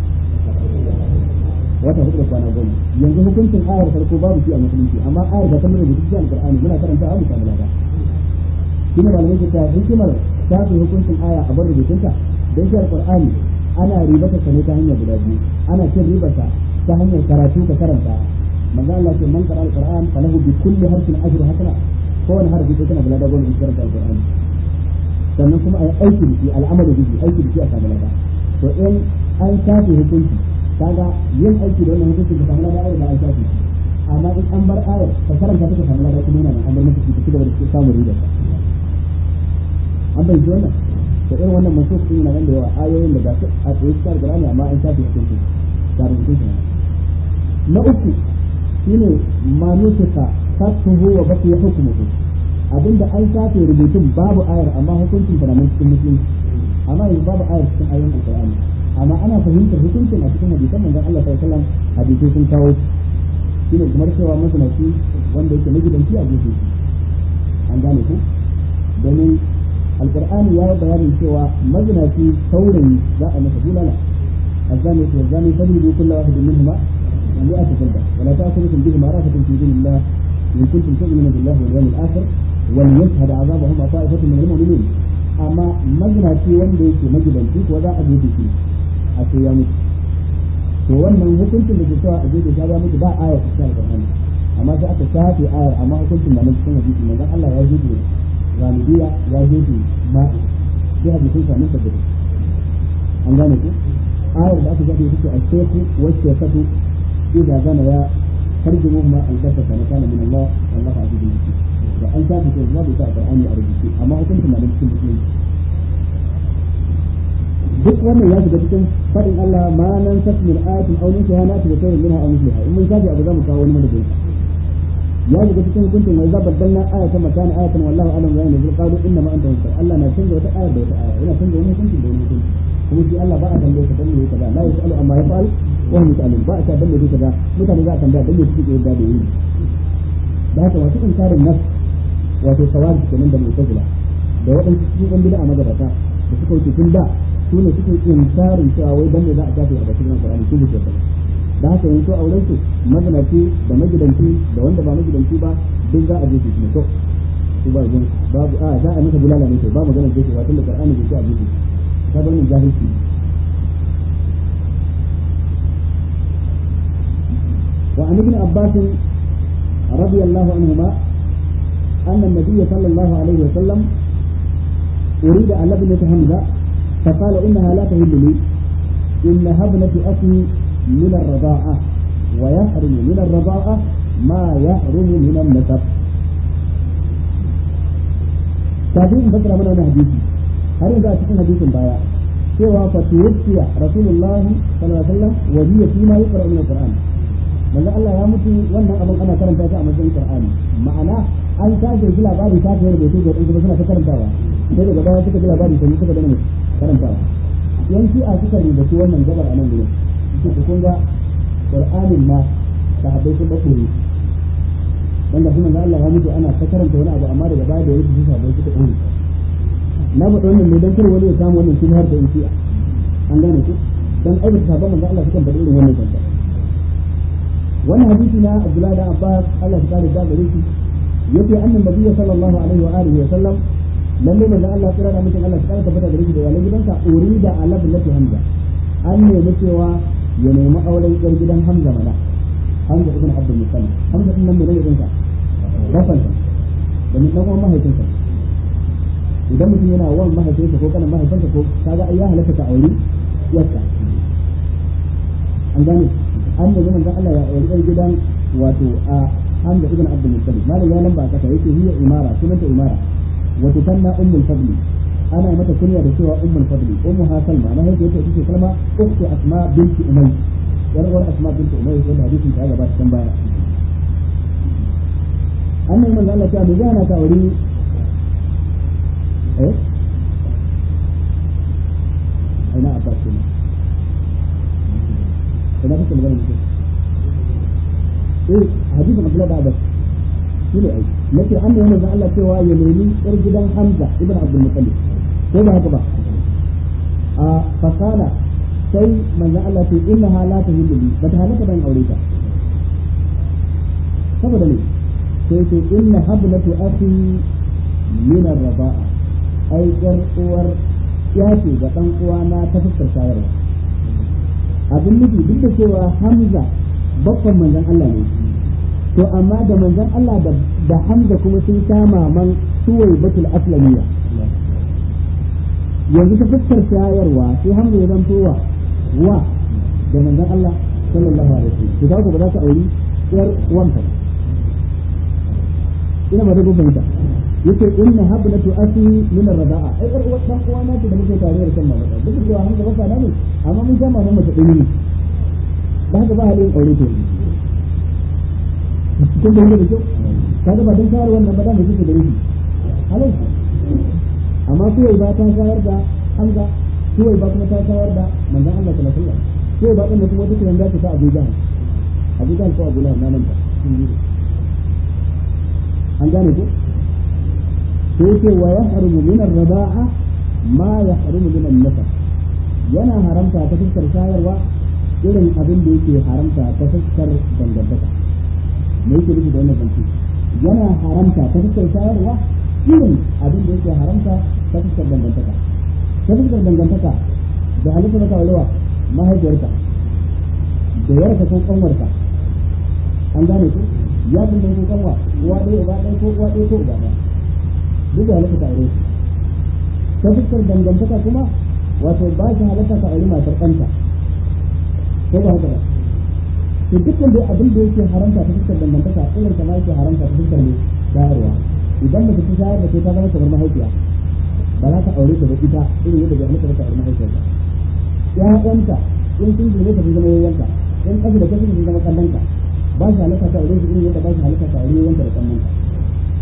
وتهدرك وأنا أقول ينزل كنت الآية فالكبار في المسلمين أما آية تمر بتجاه القرآن من أكثر أنت أعلم كامل هذا كما قال لك حكمة تابوا كنت الآية أبر بتنك بيجي القرآن أنا ريبة سنة هنيا بلادي أنا كل ريبة سهنيا كراتوك كرمتا من قال لك من قرأ القرآن فله بكل حرف أجر حسنة هو الحرف يتكلم بلا دغون من قراءة القرآن sannan kuma a yi aiki da shi al'amari da shi aiki da shi a samu lada to in an shafe hukunci kaga yin aiki da wannan hukunci ka samu lada ayar da an shafe amma in an bar ayar ka karanta ta ka samu lada kuma yana nan an bar maka shi ka cigaba da samun riba an bai ji wannan to irin wannan mansukh din yana nan da yawa ayoyin da ga su a tsaye cikin Qur'ani amma an shafe hukunci da rubutu na uku shine manusika tatuhu wa baqiya hukmuhu abinda an shafe rubutun babu ayar amma hukuncin ta nan cikin musulunci amma yanzu babu ayar cikin ayoyin alqur'ani amma ana fahimtar hukuncin a cikin hadisan manzon Allah sallallahu alaihi wasallam hadisi sun kawo shine kamar cewa mazinaci wanda yake magidanci a gefe an gane ku domin alqur'ani ya yi bayanin cewa mazinaci saurayi za a masa bulala الزاني والزاني فاجلدوا كل واحد منهما 100 جلدة ولا تأخذكم بهما رأفة في دين الله إن كنتم تؤمنون بالله واليوم الآخر وليشهد عذابهما طائفة من المؤمنين أما مجنى في وندي في مجدا فيك وذا أجيب فيه أتيامك wannan hukuncin da ke cewa a jeje ya mutu ba aya cikin alƙur'ani amma sai aka shafe ayar amma hukuncin da nan cikin hadisi manzon Allah ya jeje ramidiya ya jeje ma'i sai hadisin sa nan tabbata an gane ku ayar da aka shafe take al-shaykhu wash-shaykhatu idza zana ya tarjumuhuma al-batta kana min Allah wallahu azizun hakim da an shafe ko da bisa alƙur'ani a rubuce amma hukuncin da nan cikin musulunci duk wannan ya shiga cikin fadin Allah ma nan tasmir ayatin aw nusiha nati bi khairin minha aw misliha in mun shafi abu zamu kawo wani madadin ya shiga cikin hukuncin mai zabaddalna ayatan makana ayatan wallahu alam ya yanzu qalu inna ma anta munkar Allah na canza wata aya da wata aya yana canza wani hukunci da wani hukunci kuma shi Allah ba a tambaye ka dan me kaza la yasalu amma yafal wa hum yasalun ba a ta dan me kaza mutane za a tambaya dan me suke yadda da yi da haka wasu inkarin nas wato sawab kenan da mu'tazila da waɗansu cikin ɗan bid'a magabata da suka wuce tun da su ne suke inkarin cewa wai dan me za a tafi a cikin Qur'ani su ce da haka yanzu auren su mazinaci da magidanci da wanda ba magidanci ba duk za a je su ne to su ba gun babu za a masa bulala ne to ba magana ce ce wato da Qur'ani bai ce a je su ka ga wannan jahilci wa an ibn Abbas radiyallahu anhuma anna an-nabiy sallallahu alaihi wa sallam urida ala ibnati Hamza فقال إنها لا تهل لي إنها ابنة أخي من الرضاعة ويحرم من الرضاعة ما يحرم من النسب تابعين فترة من حديثي هل إذا أتكون حديث بايا سوى فتوفي رسول الله صلى الله عليه وسلم وهي فيما يقرأ من القرآن من الله يا متي وانا أبو أنا كرم تاجع من القرآن معنا أن تاجع في الأبار تاجع بيتوجه أنت بس أنا فكرم تاجع sai daga baya suka ji labari sai suka gane karantawa yanki a suka rubuta wannan gabar a nan gurin su kun ga Qur'anin ma da hadai sun bakuri wanda kuma ga Allah ya mutu ana ta karanta wani abu amma daga baya da yake su sabai suka dore na ba wannan ne dan kar wani ya samu wannan shubhar da yake an gane ku dan aibata sabon manzo Allah suka bada irin wannan kanta wannan hadisi na Abdullah da Abbas Allah ya kare da gare shi yace annabi Nabi sallallahu alaihi wa alihi wa sallam lalle manzo Allah kira da mutum Allah ta tabbata da shi da yalan gidansa urida ala billati Hamza an ne cewa ya nemi auren yar gidan Hamza mana Hamza ibn Abdul Muttalib Hamza din nan ne gidansa rafansa da mun dan uwan mahaifinsa idan mutum yana wan mahaifinsa ko kana mahaifinsa ko kaga ai ya halaka ta aure yassa an gane an ne manzo Allah ya aure yar gidan wato a Hamza ibn Abdul Muttalib malam ya lamba kasa yake hiya imara sunanta imara وتسمى أم الفضل أنا متى كنيا بسوى أم الفضل أمها سلمى أنا هيك يتوى سلمى أخت أسماء بنت أمي يرغب أسماء بنت أمي وده حديث في هذا بعد سنبايا أنا من قال لك يا مجانا تأولي إيه أين أبقى سنة أنا كنت مجانا بسوى إيه حديث عبد الله بعد shine ai nake an ne manzo Allah cewa ya nemi yar gidan Hamza ibn Abdul Muttalib ko ba haka ba a fasala sai manzo Allah ce innaha la tahillu li bata halaka ban aure ta saboda ne sai ce inna hablatu akhi min ar-raba'a ai yar uwar ya ce ga dan uwana ta fuskar shayarwa abin nufi duk da cewa Hamza babban manzon Allah ne to amma da manzon Allah da Hamza kuma sun kama man suwai batul aslamiyya yanzu ta fuskar shayarwa sai Hamza ya zanto wa da manzon Allah sallallahu alaihi wasallam to kaga ba za ka auri yar uwanka ina ma da gobe ta yace inna hablatu asli min ar-rada'a ai yar uwar dan uwana ce da muke tare da kan mama duk da cewa Hamza ba kana ne amma mun kama mun mace ɗaya ne da haka ba halin aure to kun da yake kaga ba dan shayar wannan ba da mu kike da rufi halin amma sai ba ta shayar da Hamza sai ba kuma ta shayar da manzon Allah sallallahu alaihi wasallam sai ba din kuma take yanda ta Abu Jahl ko Abu Lahab nan ta an gane ko sai ce wa yahrumu min ar-rida'a ma yahrumu min an-nasab yana haramta ta fuskar shayarwa irin abin da yake haramta ta fuskar dangantaka me yake nufi da wannan zance yana haramta ta fuskar shayarwa irin abin da yake haramta ta fuskar dangantaka da halitta maka aurewa mahaifiyarka da yarka ko kanwarka an gane ko ya bin ko kanwa uwa ɗaya uba ɗaya ko uwa ɗaya ko uba ɗaya duk da halitta ta aure ta fuskar dangantaka kuma wato ba shi halitta ta aure matar ɗanta ko ba haka ba to dukkan dai abin da yake haramta ta fuskar dangantaka irin kamar yake haramta ta fuskar ne shayarwa idan mace ta shayar da kai ta zama kamar mahaifiya ba za ka aure ta da ita irin yadda bai halitta ta aure mahaifiyarka ƴaƴanta in sun jure ta zama yayyanka in kaji da kaji sun zama kallanka ba shi halitta ta aure su irin yadda ba shi halitta ta aure yayyanka da kallanka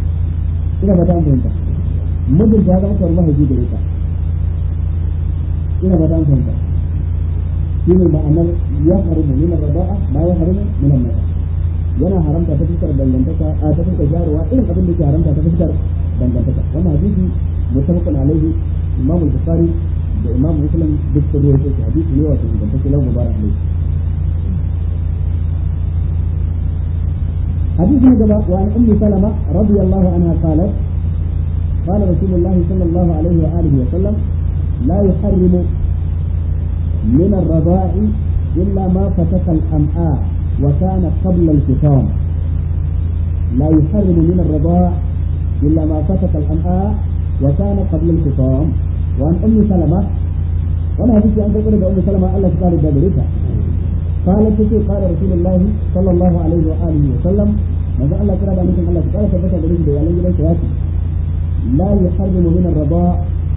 ina ba ta fahimta mijin ta zama kamar mahaifi da ita ina ba dan fahimta shine ma'anar ya haramu min ar-rida'a ma ya haramu min an-nasa yana haramta ta fuskar dangantaka a ta fuskar jaruwa irin abin da ke haramta ta fuskar dangantaka wannan hadisi mutafaqun alaihi imam al-bukhari da imam muslim duk sun rawaito shi hadisi ne wato dangantaka lahu mubarak alaihi حديث نجبة وعن أم سلمة رضي الله عنها قالت قال رسول الله صلى الله عليه وآله وسلم لا يحرم من الرضاع إلا ما فتك الأمعاء وكان قبل الفطام لا يحرم من الرضاع إلا ما فتك الأمعاء وكان قبل الفطام وعن أم سلمة وأنا حديث أن تقول أم سلمة الله تعالى جابرتها قالت قال رسول الله صلى الله عليه وآله وسلم ماذا الله تعالى مثل الله قال ثبت بريد بيالين جلال سياسي لا يحرم من الرضاع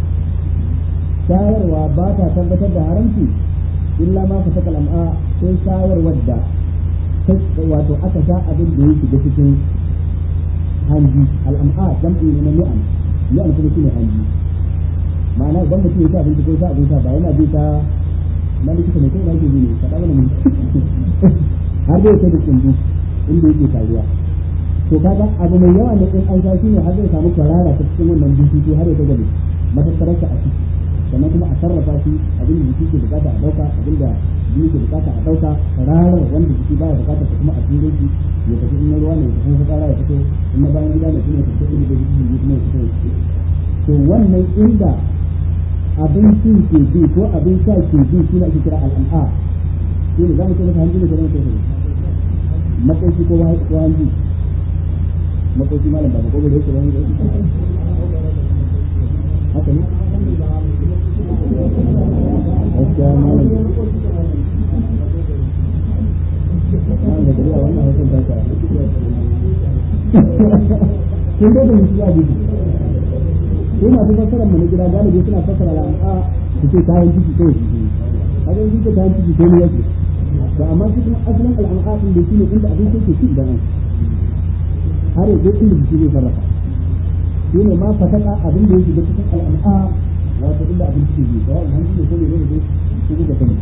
شاعر وباتا ثبت دهارنتي إلا ما فتك الأمعاء في شاعر ودى wato aka sha abin da yake da cikin hanji al'am'a jam'i na ni'am kuma shine hanji ma'ana idan mutum ya ci abinci ko sha abin sha ba yana bi ta na likita ne kai yake ne faɗa mana mun har dai sai da kundu inda yake taruwa to kaga abu mai yawa ne in an sha shine har zai samu kwarara ta cikin wannan bisi har ya ta gabe matattararsa a ciki sannan kuma a sarrafa shi abin da jiki ke bukata a dauka abin da jiki ke bukata a dauka rarar wanda jiki baya bukata ta kuma a ture shi ya tafi in ruwa ne ya tafi fitsara ya fito in na bayan gida ne kuma ya tafi inda jiki kuma ya fito to wannan inda abincin ke bi ko abin sha ke bi shi ne ake kira al'am'a shi ne za mu ce masa hanji ne ko zama kai makoci ko hanji makoci malam ba makoci da yake wani da yake haka ne gaskiya malam da gariya wannan hakan ta ta kun dai da mutuwa jiki ko masu fassara mu na gida galibi suna fassara al'am'a su ce kayan ciki ko jiki kaga jiki kayan ciki ko ne yake to amma shi kuma asalin al'am'a din da shine inda abin yake ci idan har yanzu inda jiki zai sarrafa shine ma fataka abin da yake da cikin al'am'a wato inda abin yake ji to wannan shine ko ne ne ko da sani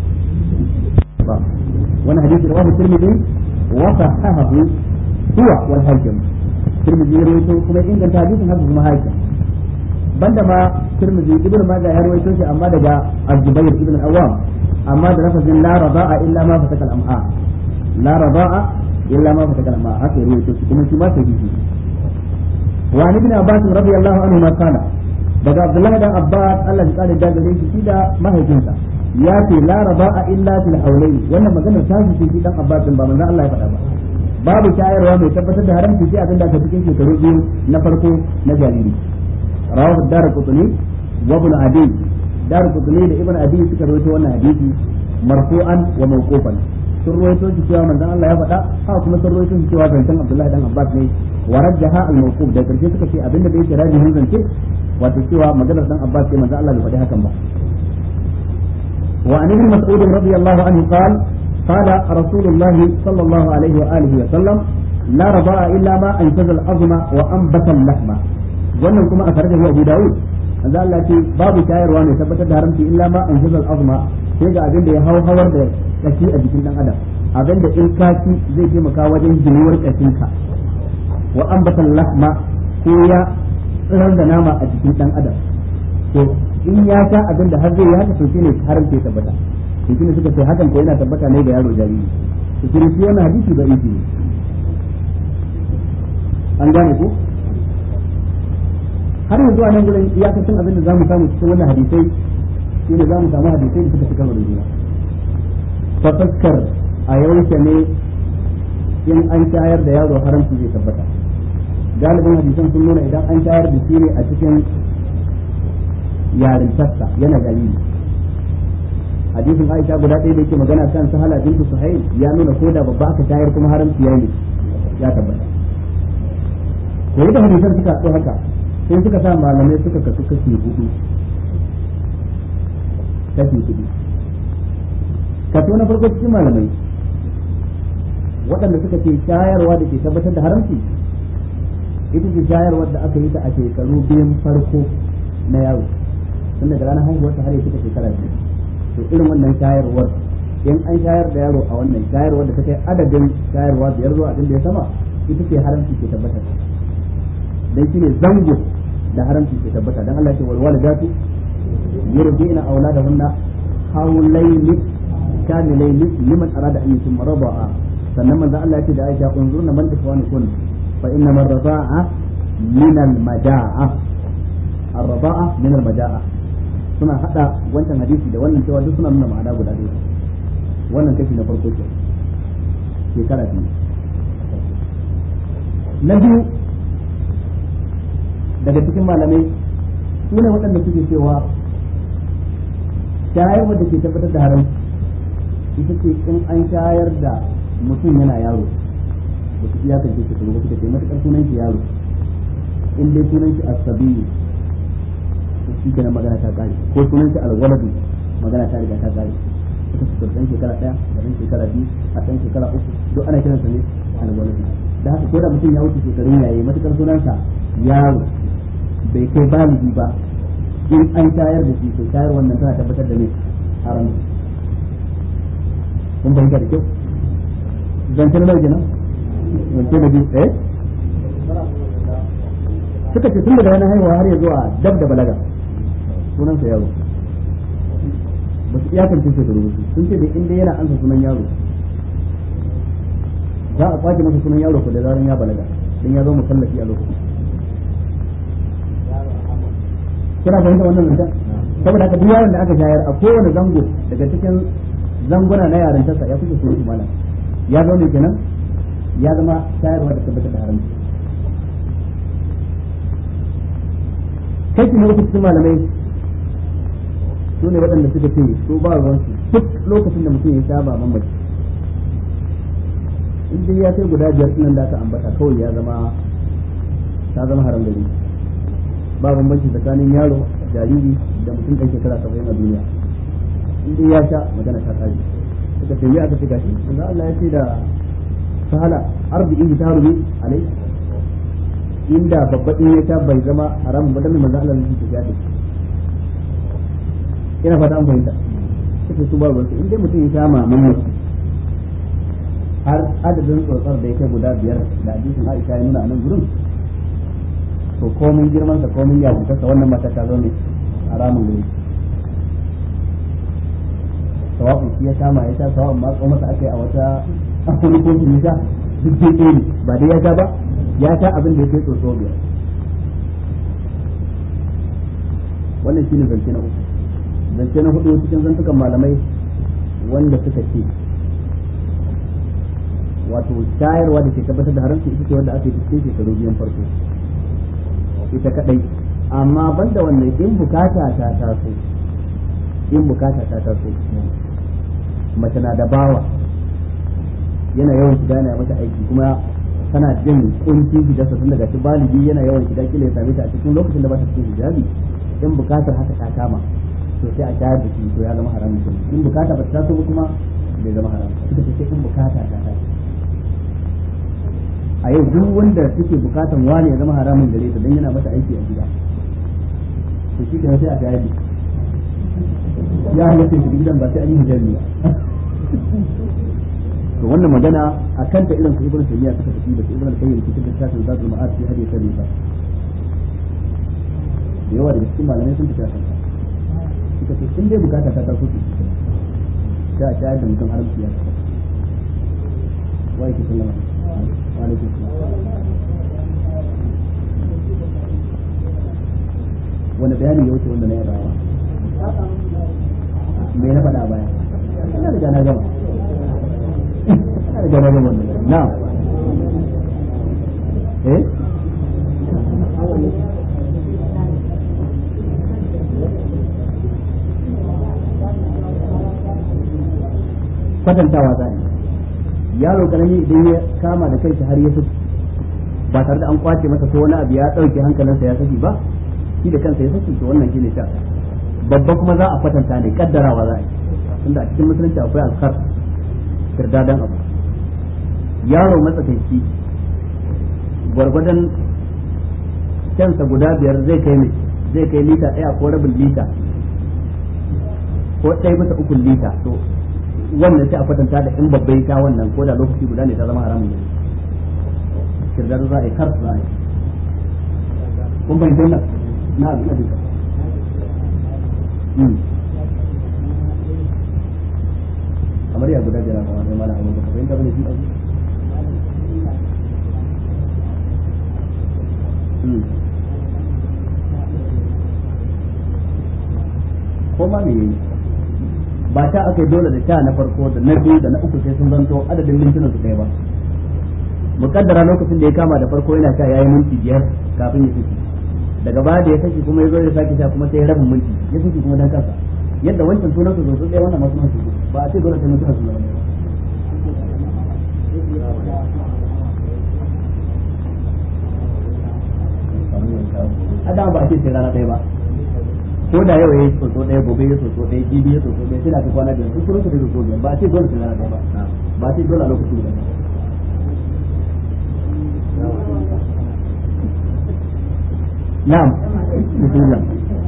wannan hadisi rawahu Tirmidhi wa sahahahu huwa wal Hakim Tirmidhi rawaito kuma inganta hadisin haka kuma Hakim banda ma Tirmidhi ibn Majah ya rawaito shi amma daga Az-Zubayr ibn Awwam amma da lafazin la rada'a illa ma fataka al-am'a la rada'a illa ma fataka al-am'a haka ya rawaito shi kuma shi ma sai shi wa ibn Abbas radiyallahu anhu ma kana daga Abdullah dan Abbas Allah ya kare da gare shi da mahaifinsa ya ce la rada'a illa fil hawlayn wannan maganar ta shi dan Abbas ba manzo Allah ya faɗa ba babu shayarwa mai tabbatar da haramci sai abin da aka cikin shekaru biyu na farko na jariri رواه الدارقطني وابن عدي دارقطني da ibn adi suka rawaito wannan hadisi marfu'an wa mawqufan sun rawaito shi cewa manzon Allah ya faɗa ha kuma sun rawaito shi cewa zancen Abdullah dan Abbas ne wa rajjaha al-mawquf da karshe suka ce abinda da yake rajihin zance wato cewa maganar dan Abbas sai manzon Allah bai faɗi hakan ba wa an ibn Mas'ud radiyallahu anhu qala رسول الله صلى الله عليه وآله وسلم لا رضاء إلا ما أنتج العظم وأنبت اللحم wannan kuma a farko Abu Dawud manzo Allah ce babu shayarwa mai tabbatar da haramci illa ma an jazal azma sai ga abin da ya hawar da kashi a jikin dan adam abin da in kaci zai taimaka wajen jinuwar kashinka wa ambatan lahma ko ya tsirar da nama a jikin dan adam to in ya sha abin da har zai yi haka to shine haramci ya tabbata to shine suka ce hakan ko yana tabbata ne ga yaro jariri to shi wannan hadisi da yake an gane ko har yanzu a nan gurin iyakacin abin da zamu samu cikin wannan hadisai shine zamu samu hadisai da suka fi karo da juna ta fuskar a yaushe ne in an shayar da yaro haramci zai tabbata galibin hadisan sun nuna idan an shayar da shi ne a cikin yarintarsa yana jariri hadisin Aisha guda ɗaya da yake magana kan Sahala bintu Suhail ya nuna ko da babba aka shayar kuma haramci ya tabbata ko da hadisan suka so haka sai suka sa malamai suka kasu kashi hudu kaso na farko cikin malamai waɗanda suka ce shayarwa da ke tabbatar da haramci ita ce shayarwa da aka yi ta a shekaru biyun farko na yaro tun daga ranar haihuwar ta har ya cika shekara biyu to irin wannan shayarwar in an shayar da yaro a wannan shayarwar da ta kai adadin shayarwa biyar zuwa abin da ya sama ita ce haramci ke tabbatar dan shine zango da haramci ke tabbata dan Allah ya ce wal walidatu yurdina auladahunna hawlaini kamilaini liman arada an yutimma rida'a sannan manzo Allah ya ce da Aisha unzurna man tafawani kun fa inna ar-rida'a min al-majaa'a ar-rida'a min al-majaa'a suna hada wancan hadisi da wannan cewa duk suna nuna ma'ana guda ɗaya wannan kashi na farko ke shekara biyu na biyu daga cikin malamai su ne waɗanda suke cewa shayarwa da ke tabbatar da haramci ita ce in an shayar da mutum yana yaro da su iya kan ke kuma suka ce matuƙar sunan shi yaro in dai sunan shi asabi to shi kenan magana ta kare ko sunan shi alwaladu magana ta riga ta kare ita su dan shekara ɗaya da dan shekara biyu a dan shekara uku duk ana kiransa ne alwaladu da haka ko da mutum ya wuce shekarun yayi matuƙar sunansa yaro bai kai baligi ba in an shayar da shi to shayar wannan tana tabbatar da ne haram kun bayyana da kyau zance na nau'i nan zance na biyu suka ce tun daga wani haihuwa har ya zuwa dab da balaga sunansa yaro ba su iyakance shi da rubutu sun ce da inda yana ansa sunan yaro za a kwace masa sunan yaro ko da zaran ya balaga dan ya zo musallafi a lokacin kuna fahimta wannan zancen saboda haka duk yaron da aka shayar a kowane zango daga cikin zanguna na yaren tasa ya kuke sunan malam ya zo ne kenan ya zama shayarwa da tabbatar da haramci kai ne wasu cikin malamai su ne waɗanda suka ce su ba ruwansu duk lokacin da mutum ya saba mamaci in dai ya kai guda biyar sunan da aka ambata kawai ya zama ta zama haram gari ba bambanci tsakanin yaro jariri da mutum ɗan shekara 70 a duniya in dai ya sha magana ta kare suka ce aka ce gashi manzo Allah ya ce da sahala arbi'i ta rubi alai inda babba din ya sha bai zama haram ba dan manzo Allah ya ce ya ce ina fata an fahimta suka su babu in dai mutum ya sha maman har adadin tsotsar da ya kai guda biyar da hadisin Aisha ya nuna a nan gurin to komin girman sa komin yawuntarsa wannan mata ta zo ne haramun gari sawa'un shi ya kama ya sha sawa'un ma ko masa aka yi a wata akwai ko shi ya duk dai ne ba dai ya sha ba ya sha abin da ya kai tsotso biyar wannan shine zance na uku zance na hudu cikin zantukan malamai wanda suka ce wato shayarwa da ke tabbatar da haramci ita ce wanda aka yi cikin shekaru biyan farko ita kadai amma banda wannan in bukata ta taso mace na da bawa yana yawan shiga yana mata aiki kuma tana jin kunci da sa tun daga shi baligi yana yawan shiga kila ya same ta a cikin lokacin da ba ta cikin hijabi in bukatar haka ta kama to sai a shayar da shi to ya zama haramun in bukata ba ta taso ba kuma bai zama haramun suka ce in bukata ta taso a yau duk wanda suke bukatan wani ya zama haramun gare ta dan yana mata aiki a gida to shi kenan sai a tayar ya halatta shi gidan ba sai an yi hijabi ba to wannan magana akan ta irin su ibnu taymiya suka tafi da ibnu al-qayyim cikin littafin zadul ma'ad fi hadith al-riba da yawa daga cikin malamai sun tafi akan suka ce in dai bukata ta taso sai a tayar da mutum haramci ya wai ki sallama alaikum wani bayani ya wuce wanda na yi baya me na faɗa baya ina riga na gama na kwatantawa za yaro karami idan ya kama da kanshi har ya saki ba tare da an kwace masa ko wani abu ya dauke hankalinsa ya saki ba shi da kansa ya saki to wannan shine sha babba kuma za a kwatanta ne kaddarawa za a yi tunda a cikin musulunci akwai alkhar kirdadan abu yaro matsakaici gwargwadon kyansa guda biyar zai kai lita ɗaya ko rabin lita ko 1/3 lita to wannan sai a kwatanta da in babbai ta wannan ko da lokaci guda ne ta zama haramun ne kirdar za a yi kar za a yi kun bai tona na abin da duka kamar ya guda jira kamar da mala abu ka fahimta bane shi abu ko ma me yayi ba ta aka dole da sha na farko da na biyu da na uku sai sun zanto adadin mintunan su ɗaya ba mukaddara lokacin da ya kama da farko yana sha yayi minti 5 kafin ya saki daga baya da ya saki kuma ya zo ya saki sha kuma sai rabin minti ya saki kuma dan kansa yadda wancan sunan su zo ɗaya wannan masu sunan su ba a ce dole sai mintunan su zama adam ba a ce sai rana ɗaya ba ko da yau yayi soso ɗaya gobe ya soso ɗaya jibi ya soso ɗaya sai da ka kwana biyar su sunan su da soso biyar ba a ce dole sai rana ɗaya ba ba a ce dole a lokacin da نعم بسم الله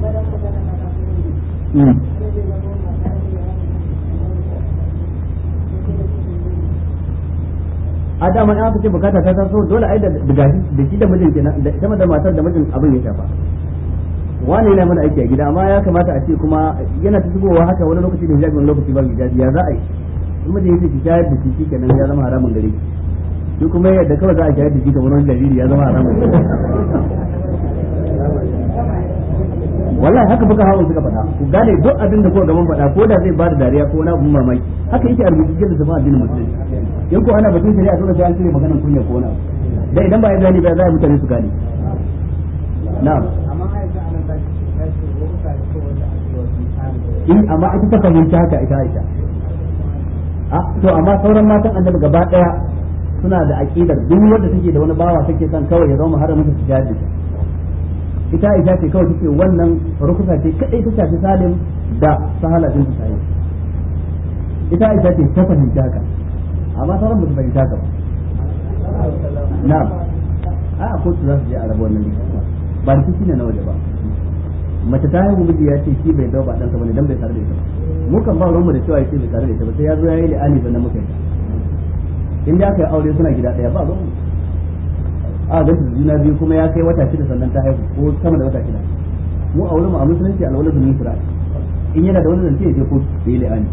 a dama in aka ce bukata ta taso dole ai da gashi da shi da mijin kenan da sama da matar da mijin abin ya shafa wani yana mana aiki a gida amma ya kamata a ce kuma yana ta shigowa haka wani lokaci da hijabi wani lokaci ba hijabi ya za a yi in mijin yake ki shayar da shi kenan ya zama haramun gare shi kuma yadda kawai za a shayar da shi kamar wani jariri ya zama haramun gare wallahi haka buka hawan suka faɗa ku gane duk abin da kuka gaban faɗa ko da zai bada dariya ko na abun mamaki haka yake a rubuce cikin littafin addinin musulunci in ko ana batun shari'a dole sai an cire maganar kunya ko na dan idan ba ya gani ba za a mutane su gane na'am amma ita ta fahimci haka ita Aisha to amma sauran matan annabi gaba daya suna da aqidar duk wanda take da wani bawa take son kawai ya zama haramun ta tijari ita Aisha ce kawai take wannan rukusa ce kadai ta shafi Salim da Sahala din ta sai ita Aisha ce ta fahimci haka amma sauran ba su fahimci haka ba na'am a ko su za su je a rabu wannan ba da shi ne na waje ba mace ta haihu miji ya ce shi bai dawo ba ɗansa bane dan bai tare da ita ba mu kan ba ruwanmu da cewa ya ce bai tare da ita ba sai ya zo ya yi li'ani sannan muka yi in da aka yi aure suna gida ɗaya ba ruwanmu a ga su juna biyu kuma ya kai wata 6 sannan ta haihu ko sama da wata 6 mu aure mu a musulunci alwaladu min fira in yana da wani zance ya je kotu da yi li'ani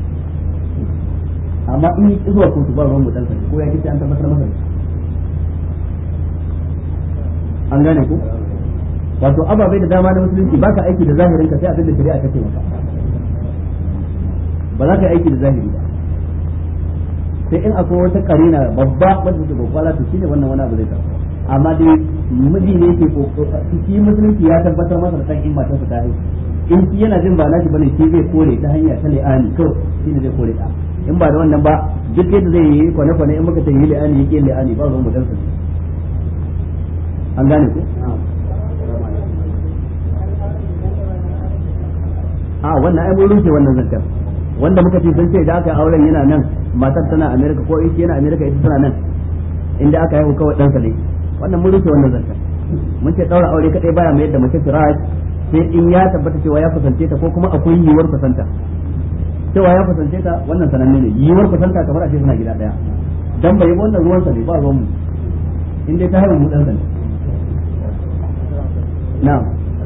amma in yi zuwa kotu ba ruwanmu ɗansa ko ya kice an tabbatar masa an gane ko wato ababai da dama na musulunci ba ka aiki da zahirin ka sai abin da shari'a take maka ba za ka yi aiki da zahiri ba sai in akwai wata karina babba wadda take kokwala to shine wannan wani abu zai tafi amma dai miji ne yake shi musulunci ya tabbatar masa da san in matarsa ta haihu in shi yana jin ba nashi bane shi zai kore ta hanya ta li'ani to shi ne zai kore ta in ba da wannan ba duk yadda zai yi kwane-kwane in muka ta yi li'ani yake li'ani ba ruwan mutansa an gane ko a wannan ai mun rufe wannan zancen wanda muka ce sun ce idan aka auren yana nan matar tana America ko ita yana America ita tana nan inda aka haihu kawai ɗansa ne wannan mun rufe wannan zancen mun ce daura aure kadai baya mai yadda mace firaj sai in ya tabbata cewa ya kusance ta ko kuma akwai yiwuwar kusanta cewa ya kusance ta wannan sananne ne yiwuwar kusanta kamar a ce suna gida daya dan bai wannan ruwansa ne ba ruwan mu in dai ta haihu mu ɗansa ne na'am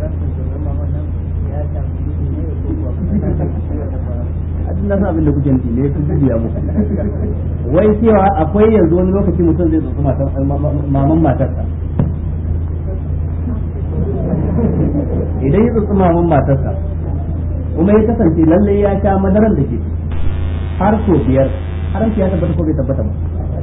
na san abin da kuke nufi ne kun biya muku wai cewa akwai yanzu wani lokaci mutum zai tsotsi maman matarsa idan ya tsotsi maman matarsa kuma ya kasance lallai ya sha madaran da ke har so 5 haramci ya tabbata ko bai tabbata ba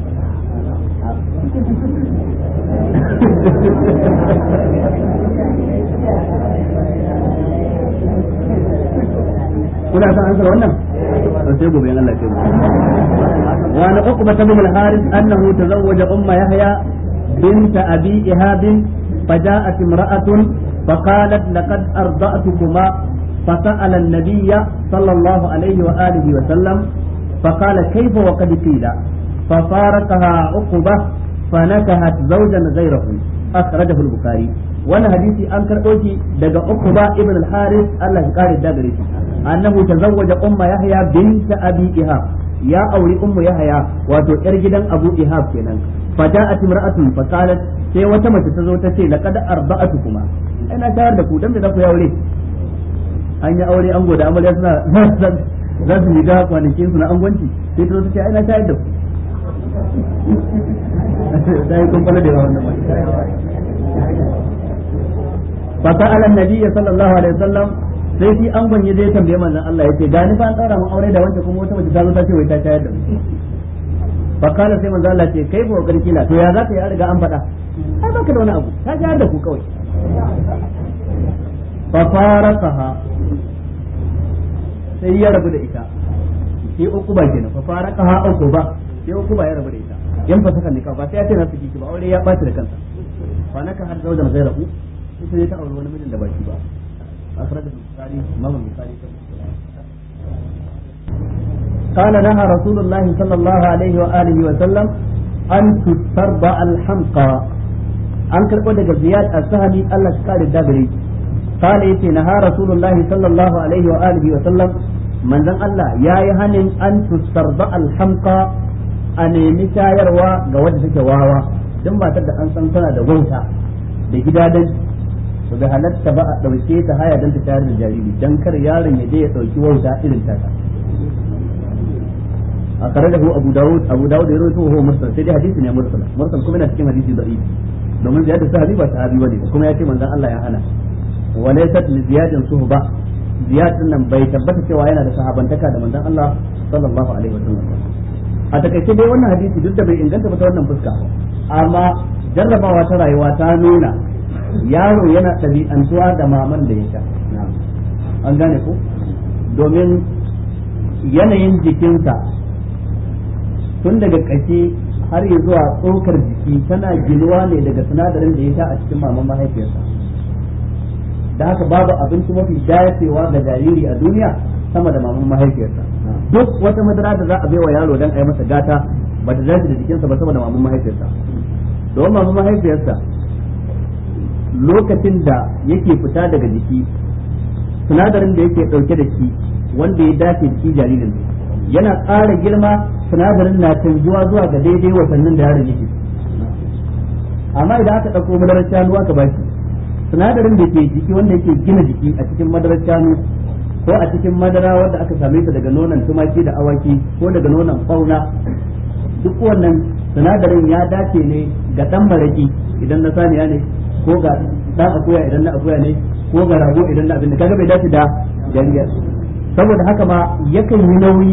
kuna san ansar wannan to sai gobe Allah ya wa an uqba bin al-harith annahu tazawwaja umma yahya bint abi ihab فجاءت امرأة فقالت لقد أرضأتكما فسأل النبي صلى الله عليه وآله وسلم فقال كيف وقد قيل ففارقها عقبة فنكهت زوجا غيره أخرجه البخاري وانا حديثي أنكر أوشي دقا عقبة ابن الحارث الله يقال الدابري annahu tazawwaja umma yahya bint abi ihab ya auri ummu yahya wato yar gidan abu ihab kenan faja'at imra'atun faqalat sai wata mace ta zo ta ce laqad arba'atukuma ina tayar da ku dan me za ku yi aure an yi aure an goda amarya suna za su yi ga kwanakin su na angwanci sai ta zo ta ce ina tayar da ku dai kun fara da wannan fa ta'ala annabi sallallahu alaihi wasallam sai shi angon ya je tambaye manzon Allah yace ga ni fa an tsara mun aure da wanda kuma wata mace ta zo ta ce wai ta tayar da mu fa kana sai manzon Allah ce kai ba garki na to ya za ka yi riga an faɗa ai baka da wani abu ta tayar da ku kawai fa faraqaha sai ya rabu da ita sai uku ba kenan fa faraqaha uku ba sai uku ba ya rabu da ita yan fa saka nika ba sai ya ce na saki ba aure ya baci da kansa fa naka har zaujan gairahu sai ta aure wani mijin da ba shi ba akhrajahu al-bukhari imam al-bukhari قال نهى رسول الله صلى الله عليه وآله وسلم أن تسترضع الحمقى an karɓo daga ziyad as-sahmi Allah shi kare dabiri قال yace naha rasulullah sallallahu alaihi wa alihi wa sallam manzon Allah yayi hanin an tusarda al-hamqa a nemi shayarwa ga wanda take wawa dan matar da an san tana da wauta da gidadan to da halatta ba a dauke ta haya dan ta shayar da jariri dan kar yaron ya je ya dauki wauta irin ta أخرجه أبو داود يروي وهو مرسل سيدي حديث يا مرسل كما cikin hadisi ضعيف domin ziyadar sahabi ba sahabi bane kuma yace manzon Allah ya hana walaysat li ziyadin suhba ziyad nan bai tabbata cewa yana da sahabantaka da manzon Allah sallallahu alaihi wasallam a takaice dai wannan hadisi duk da bai inganta ba ta wannan fuska amma jarrabawa ta rayuwa ta nuna yaro yana ɗabi'antuwa da maman da ya sha an gane ko domin yanayin jikinsa tun daga ƙashi har yi zuwa tsokar jiki tana ginuwa ne daga sinadarin da ya sha a cikin maman mahaifiyarsa da haka babu abinci mafi dacewa ga jariri a duniya sama da maman mahaifiyarsa duk wata madara da za a baiwa yaro dan a yi masa gata ba ta dace da jikinsa ba sama da maman mahaifiyarsa domin maman mahaifiyarsa lokacin da yake fita daga jiki sinadarin da yake ɗauke da shi wanda ya dace da shi jaririn yana ƙara girma sinadarin na canjuwa zuwa ga daidai watannin da yaron yake amma idan aka ɗauko madarar shanu aka ba shi sinadarin da ke jiki wanda yake gina jiki a cikin madarar shanu ko a cikin madara wanda aka same ta daga nonon tumaki da awaki ko daga nonon fauna duk wannan sinadarin ya dace ne ga ɗan maraki idan na saniya ne ko ga ɗan akuya idan na akuya ne ko ga rago idan na abin da kaga bai dace da jariyar saboda haka ma yakan yi nauyi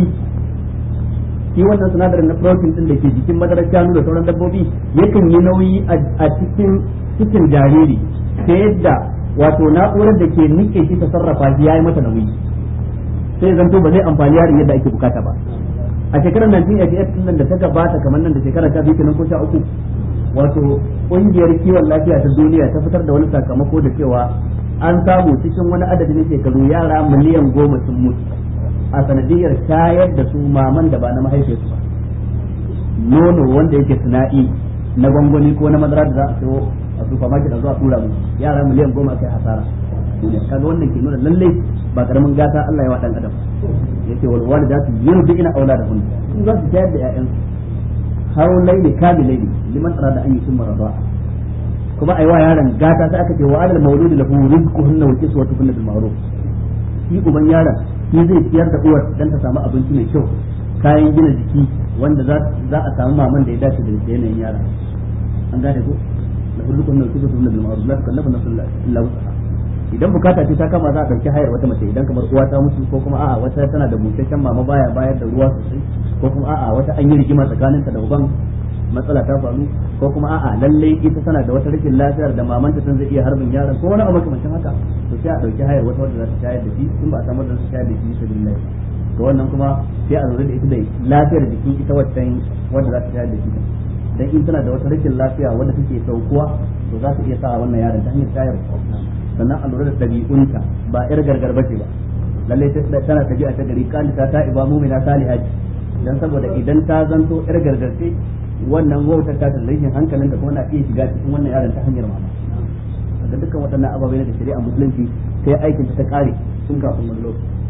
shi wannan sinadarin na protein din da ke jikin madarar shanu da sauran dabbobi yakan yi nauyi a cikin jariri ta yadda wato na'urar da ke nike shi ta sarrafa shi yayi mata nauyi sai zanto ba zai amfani yaron yadda ake bukata ba a shekarar 1988 din nan da ta gabata kamar nan da shekarar ta biyu ko 13 wato kungiyar kiwon lafiya ta duniya ta fitar da wani sakamako da cewa an samu cikin wani adadin shekaru yara miliyan 10 sun mutu a sanadiyar shayar da su maman da ba na mahaifiyarsu ba nono wanda yake sina'i na gwangwani ko na madara da za a sayo a supermarket a zuwa tura mu yara miliyan 10 kai hasara kaga wannan ke nuna lallai ba karamin gata Allah ya wa dan adam yace wal walidatu yurdina auladahun za su shayar da ƴaƴan haulaini kamilaini liman arada an yutimma radha kuma ai wa yaron gata sai aka ce wa alal mawludi lahu rizquhunna wa kiswatuhunna bil ma'ruf shi uban yaron shi zai ciyar da uwar dan ta samu abinci mai kyau kayan gina jiki wanda za a samu maman da ya dace da yanayin yara an gane ko lahu rizquhunna wa kiswatuhunna bil ma'ruf la tukallafu nafsun illa wus'aha idan bukata ce ta kama za a dauki hayar wata mace idan kamar uwa ta mutu ko kuma a'a wata tana da busasshen mama baya bayar da ruwa sosai ko kuma a'a wata an yi rigima tsakaninta da uban matsala ta faru ko kuma a'a lalle ita tana da wata rashin lafiyar da mamanta tun zai iya harbin yaron ko wani abu makamancin haka to sai a dauki hayar wata wanda za ta shayar da shi in ba a samu da su shayar da shi sabilillah to wannan kuma sai a lura da ita da lafiyar jikin ita waccan wanda za ta shayar da shi dan in tana da wata rashin lafiya wanda take saukuwa to za ta iya sa wannan yaron ta hanyar shayar sannan a lura da dabi'unta ba yar gargar bace ba lalle tana tabi'a ta gari kalita ta iba mu'mina salihati dan saboda idan ta zanto yar gargarce wannan wautar ta da rashin hankalin da kuma na iya shiga cikin wannan yaron ta hanyar mama daga dukkan waɗannan ababai da shari'a musulunci sai aikin ta kare tun kafin wani lokaci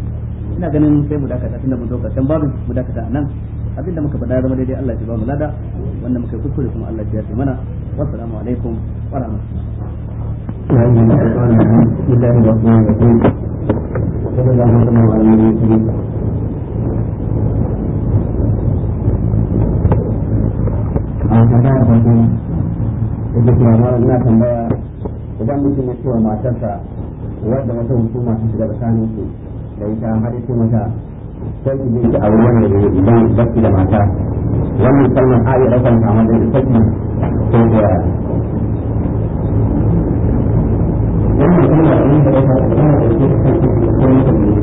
ina ganin sai mu dakata tunda mun zo karshen babin mu dakata nan abinda muka faɗa zama daidai Allah ya ba mu lada wanda muka kuskure kuma Allah ya yarda mana wassalamu alaikum wa tambaya idan mutum ya ce wa matarsa wadda wata hukuma ta shiga tsakanin su da ita har ya ce mata sai ki je ki aure wanda idan baki da mata wannan kalmar a iya ɗaukar ta wajen saki ko da wannan kalmar in da ɗaukar ta tana da ke saki ko ne ta ne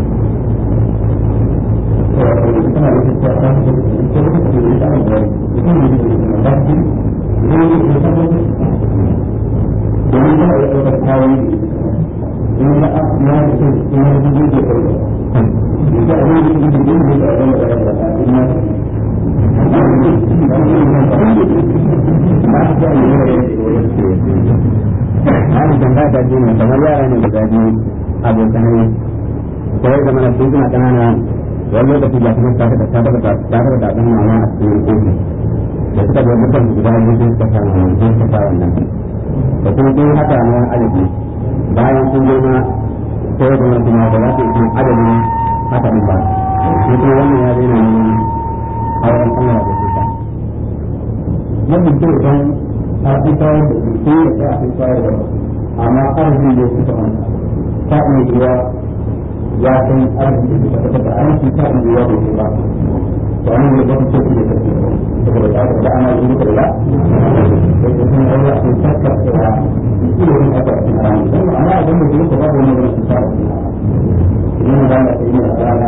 tana da ke ta ta ko ta ke da ta da ita ne da ta ki ne da ta ko domin ta da ɗaukar kawai in da a ya ce in da ke da ta da abin da ke da ke da abin da ke da ina Hali tambaya ta ce ne kamar yara ne guda biyu abokanai kawai da mana su suna ƙanana wani lokaci ya kuma ta daga da ɗan mama a cikin kofi da suka ga mutum guda biyu sun suka samu sun suka wannan da kuma sun haka na adadi bayan sun girma kawai da mana kuma ba za su yi adadin haka ɗin ba sai kuma wannan ya daina neman auren Allah da su ta wannan ce don a fi kawai da su ya ce a fi kawai da amma arzikin da su ta wanda ta iya yiwa ya san arzikin da ta ta an shi ta iya yiwa da su ba to an yi da su ce da su saboda ta da ana yi da ya da su sun aure a cikin takka da su yin aka cikin rami don ana abin da su ta ba wani da su ta da su yin da ta yi da rana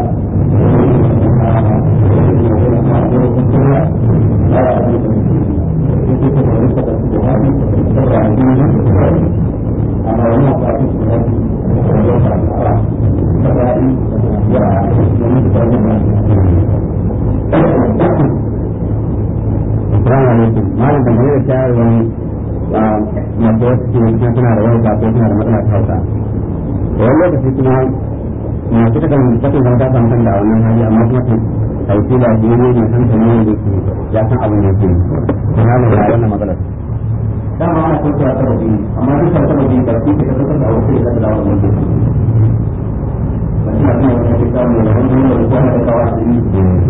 malam da mai da shayarwar masu wasu ke suna da wani ko suna da matsala ta hausa da wani lokaci kuma masu ta kan sakin zama ta samu kan da wannan hali amma kuma ta haifi da shi ne mai hankali ne da ke ya san abin da ke ta halin ya wannan matsalar dama ana kun ta sababi amma duk ta sababi ba su ke tabbatar da wasu da da wannan ke ba shi abin da ke samu da wani da kuma da kawai da yi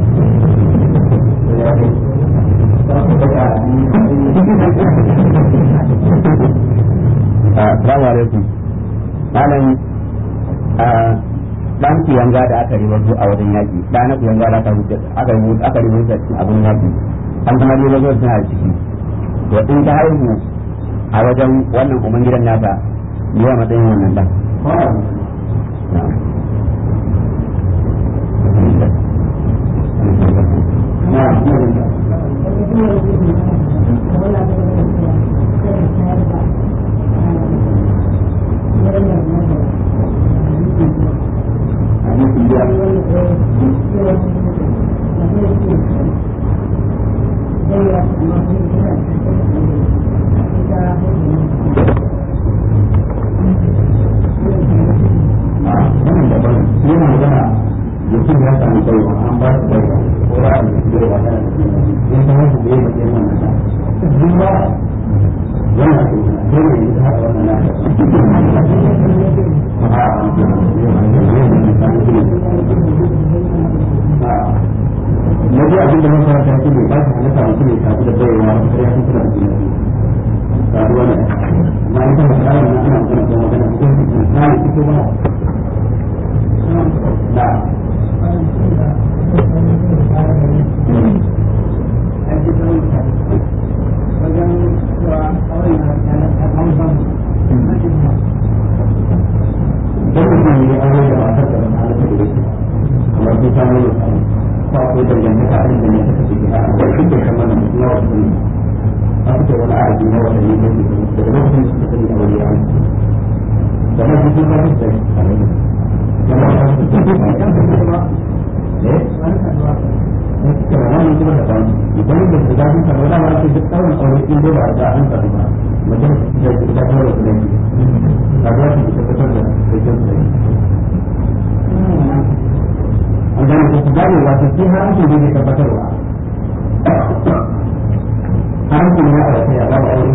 Assalamu alaikum. Malam dan kuyanga da aka ribato a wajen yaki, dan kuyanga da aka ribato cikin abun yaki. An kuma ribato suna ciki. To in ta haihu a wajen wannan ubangidan nata, me ya matsayin wannan dan? gane ku gane wato shi haramcin da ke tabbatarwa haramcin na aure ya ba aure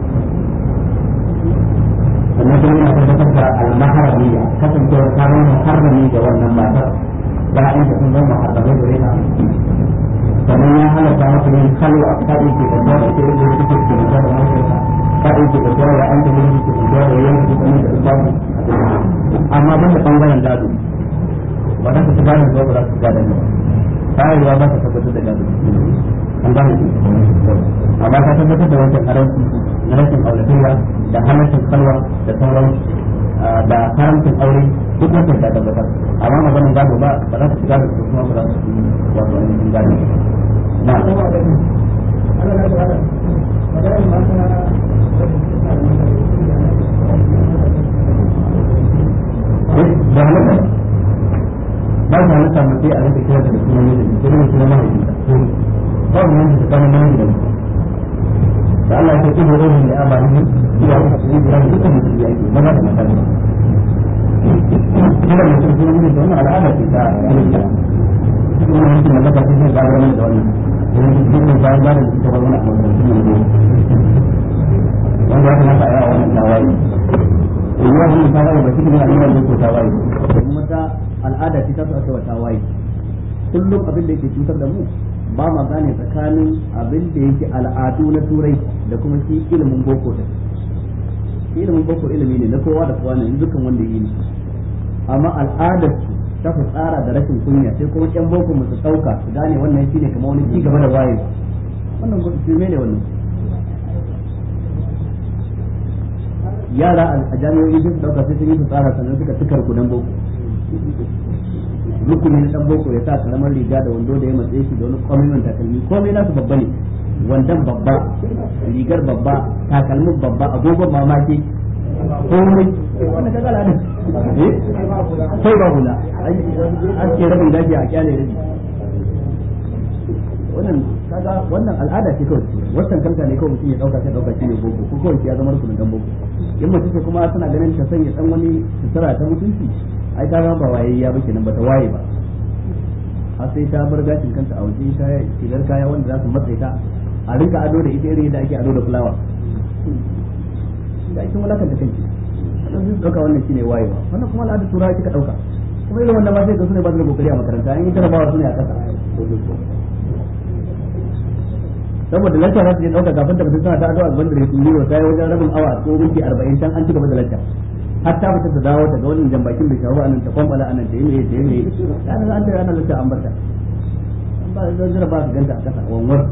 sannan kuma yana tabbatar da al-maharamiya kasancewar karon muharrami ga wannan matar bayan da sun zama muharramai gare ta sannan ya halatta masa yin kalwa ta yake da zuwa da ke da suke ke da zuwa da mahaifiyarsa ta yake da zuwa da an ta yi ke da zuwa da yanki da da babu amma ban da bangaren gado ba za ta gane zuwa ba za ta gada ne tsarewa ba ta tabbatar da gado an gane amma ta tabbatar da wancan haramci na rashin auratayya da halaccin kalwa da sauran da haramcin aure duk wancan ta tabbatar amma maganin gado ba za ta shiga da su kuma ba za su yi wato wani gado na da halatta ba su halatta mace a rika kira da sunan mijin da kuma sunan mahaifinta ba mu yanzu tsakanin namiji da Allah ya ce ruhin da abanihi ya yi hakuri da ran dukkan mutum ya yi maza da mata kuma mutum sunan mijin da wannan al'ada ce ta kirista kuma mutum da mata sun ga wannan da wannan yanzu dukkan bayan da suka bar wannan a makarantu ne wanda ya kamata a yi a wannan tawaye ruwa wannan tawaye ba cikin al'ummar da ko tawaye kuma ta al'ada ce ta su aka wa tawaye kullum abin da yake cutar da mu ba ma gane tsakanin abin da yake al'adu na turai da kuma shi ilimin boko da ilimin boko ilimi ne na kowa da kowa ne dukkan wanda yi ne amma al'adar su ta fi tsara da rashin kunya sai kuma yan boko mu su dauka su gane wannan shine kamar wani ci gaba da waye wannan gudu shirme ne wannan yara a jami'o'i sun dauka sai sun yi su tsara sannan suka tukar kudan boko rukuni na dan boko ya sa karamar riga da wando da ya matse shi da wani kwamimin takalmi komai nasu babba ne wandan babba rigar babba takalmin babba agogon mamaki komai wanda kaga al'adun sai ba hula an ce rabin gaji a kyale rabi wannan al'ada ce kawai wannan kanta ne kawai mutum ya dauka sai dauka shi ne boko ko kawai ya zama rukunin dan boko in mace ce kuma tana ganin ta sanya dan wani sutura ta mutunci ai ta ba waye ya bake nan bata waye ba har sai ta bar gashin kanta a waje ta shigar kaya wanda za su matsayi ta a rinka ado da ita irin da ake ado da fulawa da ake mulakar da kanki wannan zai dauka wannan shine wayewa wannan kuma al'adar turawa kika dauka kuma irin wanda ba sai ga sune ba da kokari a makaranta an yi jarabawa sune a kasa saboda lacca za su je dauka kafin ta fita tana ta ado a bandare su yi wa ta yi wajen rabin awa ko minti 40 can an ci gaba da lacca hatta ba ta dawo ta ga wannan jambakin da shawo anan ta kwambala anan ta yi ta yi kana za ta yana lacca an barta an ba zan jira ba ka ganta a kasa wanwar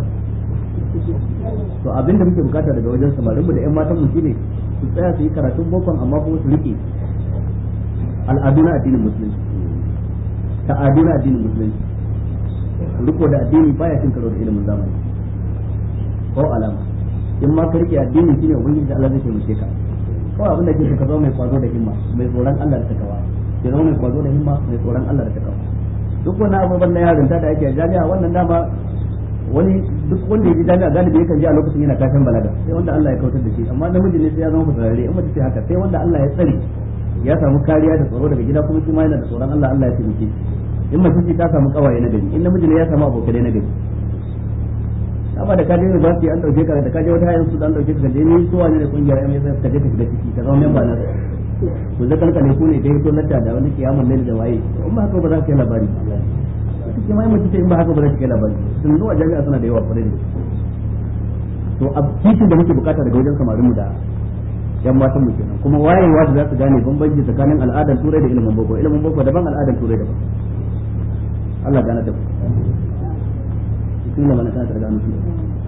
to abinda muke bukata daga wajen samarin mu da ƴan matan mu shine su tsaya su yi karatun bokon amma kuma su rike al'adu na addinin musulunci ta'adu na addinin musulunci riko da addini baya cin karo da ilimin zamani ko alama in ma ka rike addini shine ubangiji da Allah zai taimake ka kawai abin da ke ka zama mai kwazo da himma mai tsoron Allah da takawa ke zama mai kwazo da himma mai tsoron Allah da takawa duk wannan abubuwan na yarinta da ake a jami'a wannan dama wani duk wanda ya ji jami'a galibi yakan ji a lokacin yana tashin balaga sai wanda Allah ya kautar da shi amma namiji ne sai ya zama fasararre in mace ce haka sai wanda Allah ya tsare ya samu kariya da tsaro daga gida kuma shi ma yana da tsoron Allah Allah ya taimake shi in mace ce ta samu kawaye na gari in namiji ne ya samu abokai na gari amma da kaje ne ba su an dauke ka da kaje wata hayan su dan dauke ka da ni suwa ne da kungiyar MSF ka je ka shiga ciki ka zama member na ku zaka kalkale ku ne dai to lacca da wani kiyamul lail da waye amma haka ba za ka yi labari kike mai mace in ba haka ba za ka yi labari sun zuwa jami'a suna da yawa kwarai da to a cikin da muke bukata daga wajen samarin mu da yan matan mu kenan kuma wayewa da za su gane bambanci tsakanin al'adar turai da ilimin boko daban al'adar turai daban Allah gane da ku bismillah mana kana da gano shi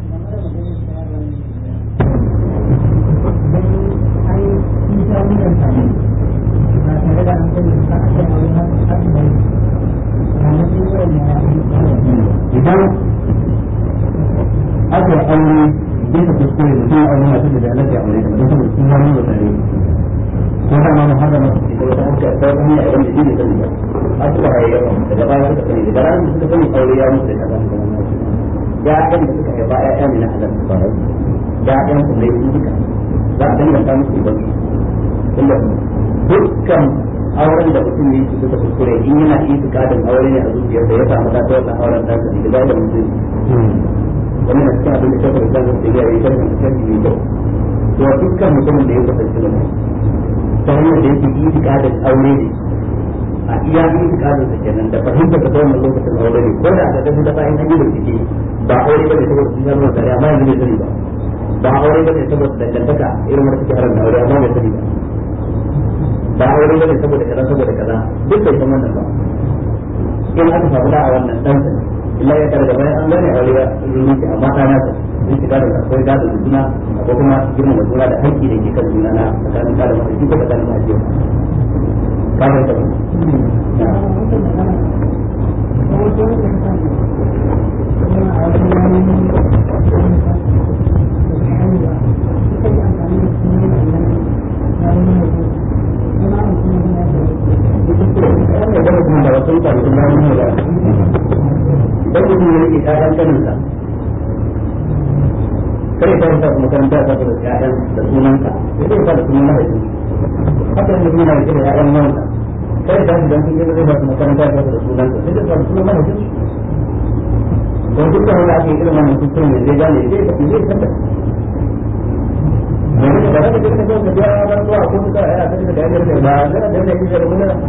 idan aka yi aure bisa kuskure da kuma aure masu da alaƙa aure da mutum da sun wani da tare ko da ma har da masu ke da wata ta wani a wanda shi ne sani ba a suka hayayyafa daga baya suka sani daga ranar da suka sani aure ya mutu da kaza ya'yan da suka haifa ya'ya ne na halal ba ya'yan su ne su duka za a danganta musu ba tunda dukkan auren da mutum ne su suka kuskure in yana itikadin aure ne a zuciyarsa ya samu ta wannan auren da kan da da mutum wannan da cikin abin da kafar da zai yi yayi kan kan ne to dukkan mutumin da ya kasance da ta hanyar da yake itikadin aure ne a iya itikadin sa kenan da fahimta da wannan lokacin aure ne ko da aka tafi da bayan an yi bincike ba aure bane saboda sun zama da amma yanzu bai sani ba aure bane saboda dangantaka irin wanda suke haramta aure amma bai sani ba aure bane saboda kaza duk da kuma wannan ba in aka samu da a wannan dan sa illa ya targa bayan an gane aure ya rubuce amma kana ta in shiga da akwai gado da juna ko kuma girman da juna da haƙƙi da ke kan juna na tsakanin da mutum ko tsakanin mahaifiya ka ga ta idan mutum ya rike ƴaƴan kaninsa kare ta wata makaranta ta da ƴaƴan da sunanka sai zai fara sunan mahaifin haka ne mutum na rike da ƴaƴan mawansa kare ta idan sun zai fara makaranta ta da sunanka sai zai fara sunan mahaifin don dukkan wanda ake irin wannan kuskure ne zai gane zai tafi zai sanda domin da ba za ka je ka zo ka biya ba zuwa ko ka ya ta da gayar da ba zan da yake da mun ba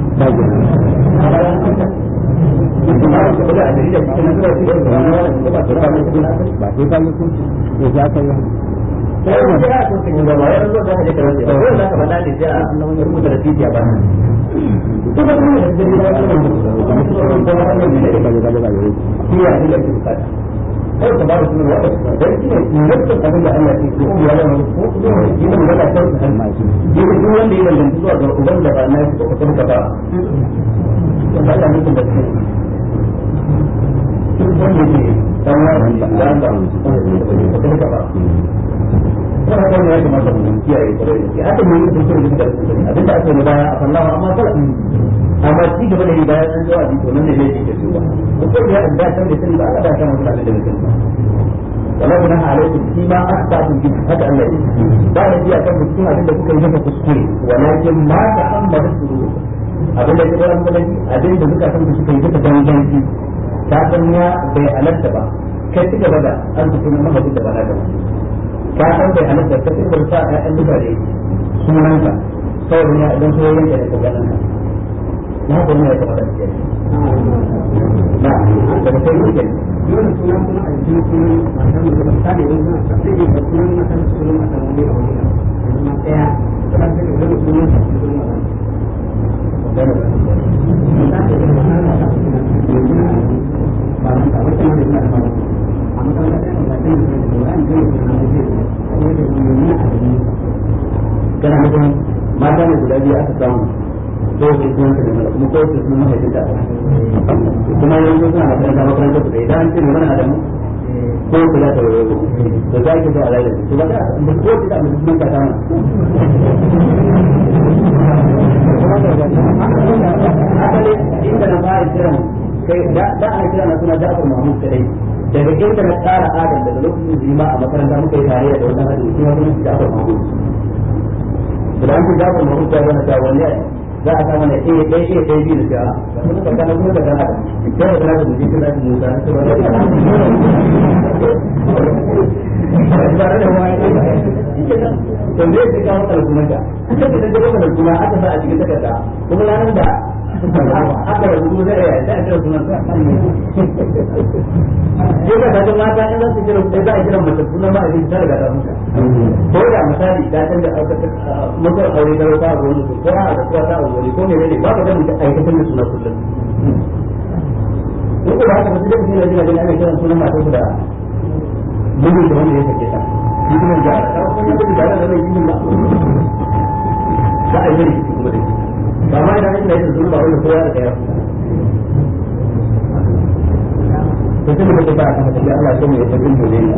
kawai ka bada sunan wata don shi ne nufin abin da Allah ke so ya zama ko yi da magana ta wasu halma shi yi da duk wanda ya danganci zuwa ga uban da ba na shi ko kuma ka ba don Allah nufin da su duk wanda ke dan wani da ya ba ko ka ba wannan kawai ya kamata mu kiyaye kwarai da gaske haka ne yin kuskure da su abin da aka yi baya a fallawa amma kala amma ci gaba da yi bayan an zuwa to nan ne zai ke zuwa ko ya da san da sani ba Allah da kan mutum da mutum wala kuna alaikum fi ma akhtatum bi hada Allah ba da ji akan mutum abin da kuka yi haka kuskure walakin ma ta amma da su abin da kuma mun gani abin da suka san suka yi haka danganci ta san ya bai halatta ba kai ci gaba da an tafi nan mahaifi da ba na gaba ka san bai halatta ka ci gaba da ƴaƴan duka da sunanka saboda ya idan so yanke da kokarin ka na ko ne ya kamata ka yi na da kai ne dole sunan kuma a cikin sunan matan da ba ta da yanzu a sai da sunan matan sunan matan wani a wani kuma daya kuma sai da wani sunan sunan kana mutum mata ne guda biyu aka samu ko sai sunan ta da kuma ko sai sunan mahaifinta kuma yanzu suna makaranta su da idan an ce mana adamu ko kula da wayo da za ki zo a lalle to ba da ko da mutum ka tana asali inda na fara kiran kai da ana kira na suna Ja'far Mahmud kadai daga inda na tsara adam daga lokacin jima a makaranta muka yi tare da wannan hadisi kuma sunan Ja'far Mahmud da an ce Ja'far Mahmud ya zama ta wani za a samu ne ɗaya biyu da ta kuma ka kana kuma da kana da kana da mutum da su musa su ba da ba da wani to ne sai ka maka kuma ka ita da da kuma aka sa a cikin takarda kuma ranar da aka rubuta da ya da aka sunan sa sai ka da mata in za su kira sai za a kira mata sunan ma a cikin takarda da muka ko da misali da tanda aka muka aure da wata wani ko a da wata wani ko ne ne ba ka da mutum aikatan da sunan kullum ko da haka mutum da mutum da yana ana kiran sunan mata da bugun da wanda ya sake ta shi kuma da ko ya da da mai yin ba ba a yi kuma da ba ma da hanyar da zuwa wani kowa da ya to sai mutum ba a kan da Allah sai ya tabbin da ne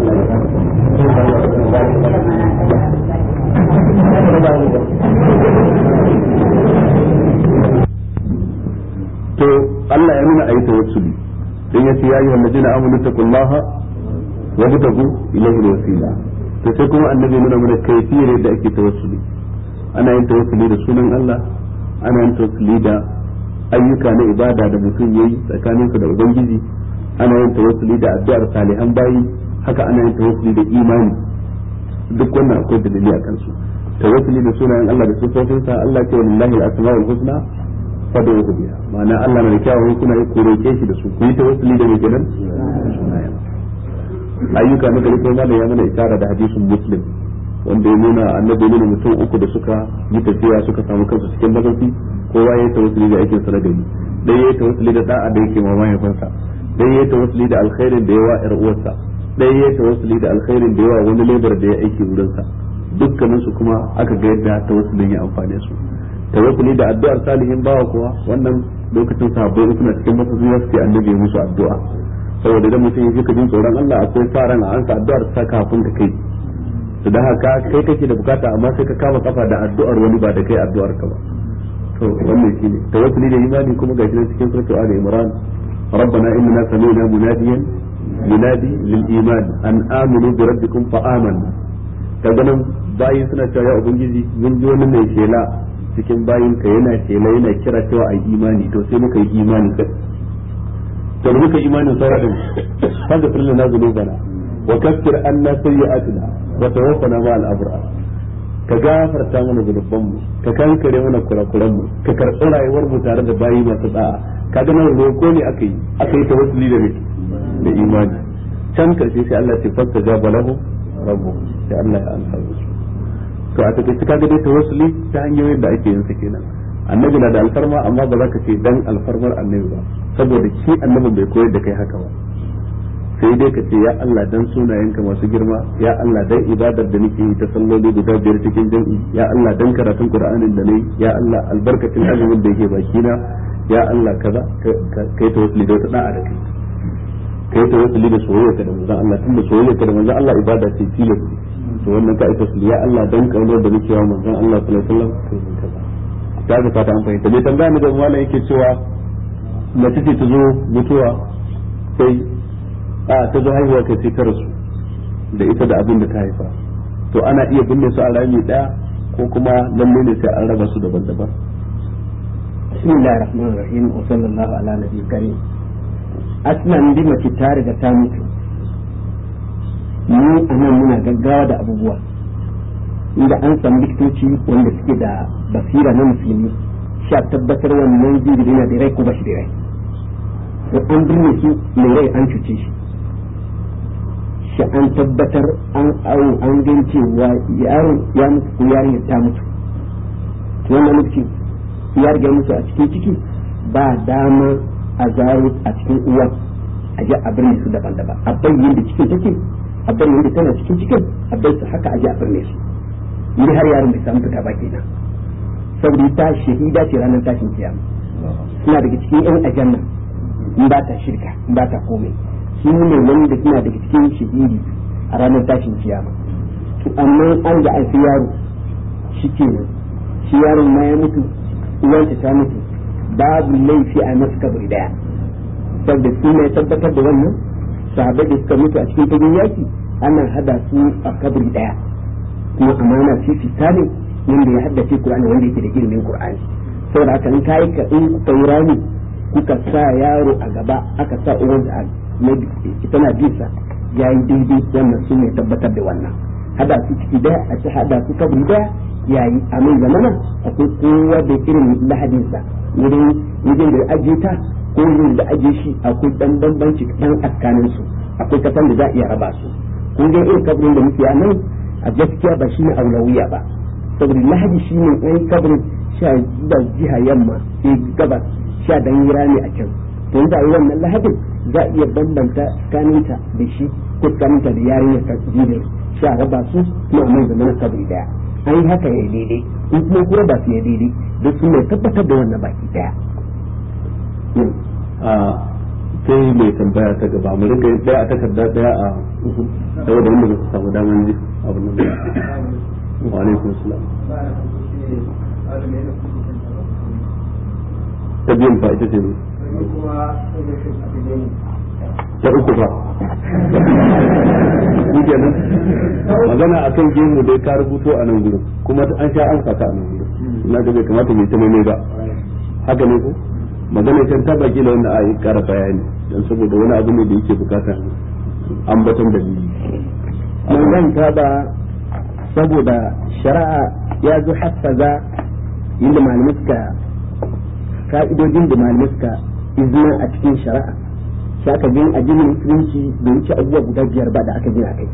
to Allah ya nuna ayi tawassuli dan yace ya ayyuhal ladina amanu taqullaha wa btagu ilayhi alwasila to sai kuma annabi nuna mana kaifiyar da ake tawassuli ana yin tawassuli da sunan Allah ana yin tawassuli da ayyuka na ibada da mutum yayi tsakaninsa da ubangiji, ana yin tawassuli da addu'ar salihan bayi, haka ana yin tawassuli da imani. Duk wannan akwai dalili a kansu. Tawassuli da sunayen Allah da sifofinsa, Allah ce wallahi al-asmaul husna fad'uhu biha, ma'ana Allah mai kyawun sunaye ku roke shi da su, ku yi tawassuli da kenan sunayen. Ayyuka na gari kuma da ya mana isara da hadisin Muslim wanda ya nuna annabi ne mutum uku da suka yi tafiya suka samu kansu cikin mazafi, kowa ya tawassuli da aikin sa na gari, dai ya tawassuli da da'a da yake ma mahaifinsa, dai ya tawassuli da alkhairin da yawa ƴar uwarsa, dai ya tawassuli da alkhairin da yawa wani lebar da ya aiki wurin sa. Dukkanin su kuma aka ga yadda tawassulin ya amfane su. Tawassuli da addu'ar salihin bawa kuwa wannan lokacin sahabbai suna cikin mazafi ya suke annabi ya musu addu'a, saboda idan mutum ya fi jin tsoron Allah akwai sa ran a ansa addu'ar sa kafin ka kai. To da haka kai kake da bukata amma sai ka kama kafa da addu'ar wani ba da kai addu'ar ka ba. To wannan shine tawassuli da imani kuma ga shi cikin suratul Ali Imran, ربنا إننا سمعنا مناديا ينادي للإيمان أن آمنوا بربكم فآمنا. كذا bayin suna cewa ya ubangiji mun ji wani mai shela cikin bayin ka yana shela yana kira cewa ai imani, to sai muka yi imani kai. To muka yi imanin sauran fanda firna na zunubana wa kaffir anna sayyi'atina wa tawaffana ma al-abrar. Ka gafarta mana zunubanmu, ka kankare mana kurakuranmu, ka karɓi rayuwar mu tare da bayi masu da'a. Ka ga nan roko ne aka yi tawassuli da imani. Can karshe sai Allah ya fasta jaba lahu rabbuh, sai Allah ya amsa musu. To a take ka ga dai tawassuli ta hanyoyin da ake yin sa kenan. Annabi na da alfarma amma ba za ka ce dan alfarmar annabi ba, saboda shi annabin bai koyar da kai haka ba. Sai dai ka ce ya Allah dan sunayenka masu girma, ya Allah dan ibadar da nake yi ta salloli guda 5 cikin jami'i, ya Allah dan karatun Qur'anin da nayi, ya Allah albarkacin azumin da yake bakina, ya Allah kaza kai tawassuli da wata da'a da kai tawassuli da soyayya da manzon Allah, tunda soyayya da manzon Allah ibada ce tilas, to wannan ka ita ya Allah dan kaunar da nake wa manzon Allah sallallahu alaihi wasallam kai kaza. Ta ga fata an fahimta. Me tambaya ne da mallan yake cewa mace ce ta zo mutuwa sai ta zo haihuwa kai sai ta rasu da ita da abin da ta haifa, to ana iya binne su a rami daya ko kuma lalle ne sai an raba su daban-daban? Bismillahir Rahmanir Rahim wa sallallahu ala nabiyil karim. Aslan bi mace ta riga ta mutu, mu anan muna gaggawa da abubuwa, inda an samu likitoci wanda suke da basira na musulmi sha tabbatar wannan jirgin yana da rai ko ba shi da rai, to an birne su mai rai an cuce shi, an tabbatar an gan cewa yaron ya mutu ko yarinya ta mutu, to wannan lokaci ya riga mutu a cikin ciki ba dama a zaro a cikin uwa a ji a birne su daban-daban, a bayyana da cikin take, a bayyana da tana cikin cikin, a bai su haka a ji a birne su, ni har yaron bai samu fita ba kenan, saboda ta shahida ce ranar tashin kiyama, suna daga cikin yan ajanna in ba ta shirka in ba ta komai, shi ne wanda suna daga cikin shahidi a ranar tashin kiyama. To amma an da an fi yaro shi ke shi yaron ma ya mutu, uwanta ta mutu, babu laifi a masu kabari daya, saboda su ne tabbatar da wannan sahabbai da suka mutu a cikin fagen yaki ana hada su a kabari daya, kuma amana fifita ne wanda ya haddace Qur'ani wanda yake da ilimin Qur'ani. Saboda haka in kai ka in kuka yi rami kuka sa yaro a gaba aka sa uwan da ita na bisa yayi daidai, wannan su ne tabbatar da wannan. Hada su ciki daya a ci hada su kabri daya yayi a mai zamana akwai kowa da irin lahadinsa wajen da ajiye ta ko wajen da ajiye shi akwai dan bambanci dan askanin su, akwai kasan da za a iya raba su. Kun ga irin kabrin da muke a nan a gaskiya ba shi ne aulawiya ba, saboda lahadi shi ne ɗan kabrin sha da jiha yamma sai gabas sha dan yira ne a can, to da yi wannan lahadin za a iya bambanta tsakaninta da shi ko tsakaninta da yarinya ta jibin sha raba su kuma a mai zamanin kabri daya, an yi haka ya daidai in kuma kuma ba su ya daidai don su mai tabbatar da wannan baki daya. Sai mai tambaya ta gaba mu rika yin daya a takarda daya a saboda wanda ba su samu damar ji abin nan ba. Wa alaikum salam. Ta biyan fa ita ce ne ta uku fa shi nan magana akan gemu dai ka rubuto a nan gurin kuma an sha an saka a nan gurin na ga bai kamata mai tana ne ba haka ne ko magana can ta baki da wanda a yi kara bayani don saboda wani abu ne da yake bukatar ambaton dalili mun ta ba saboda shari'a ya zo hasaza inda malamai suka ka'idojin da malamai suka izina a cikin shari'a shi aka gani a jinin musulunci da wuce abubuwa guda 5 ba da aka gina kai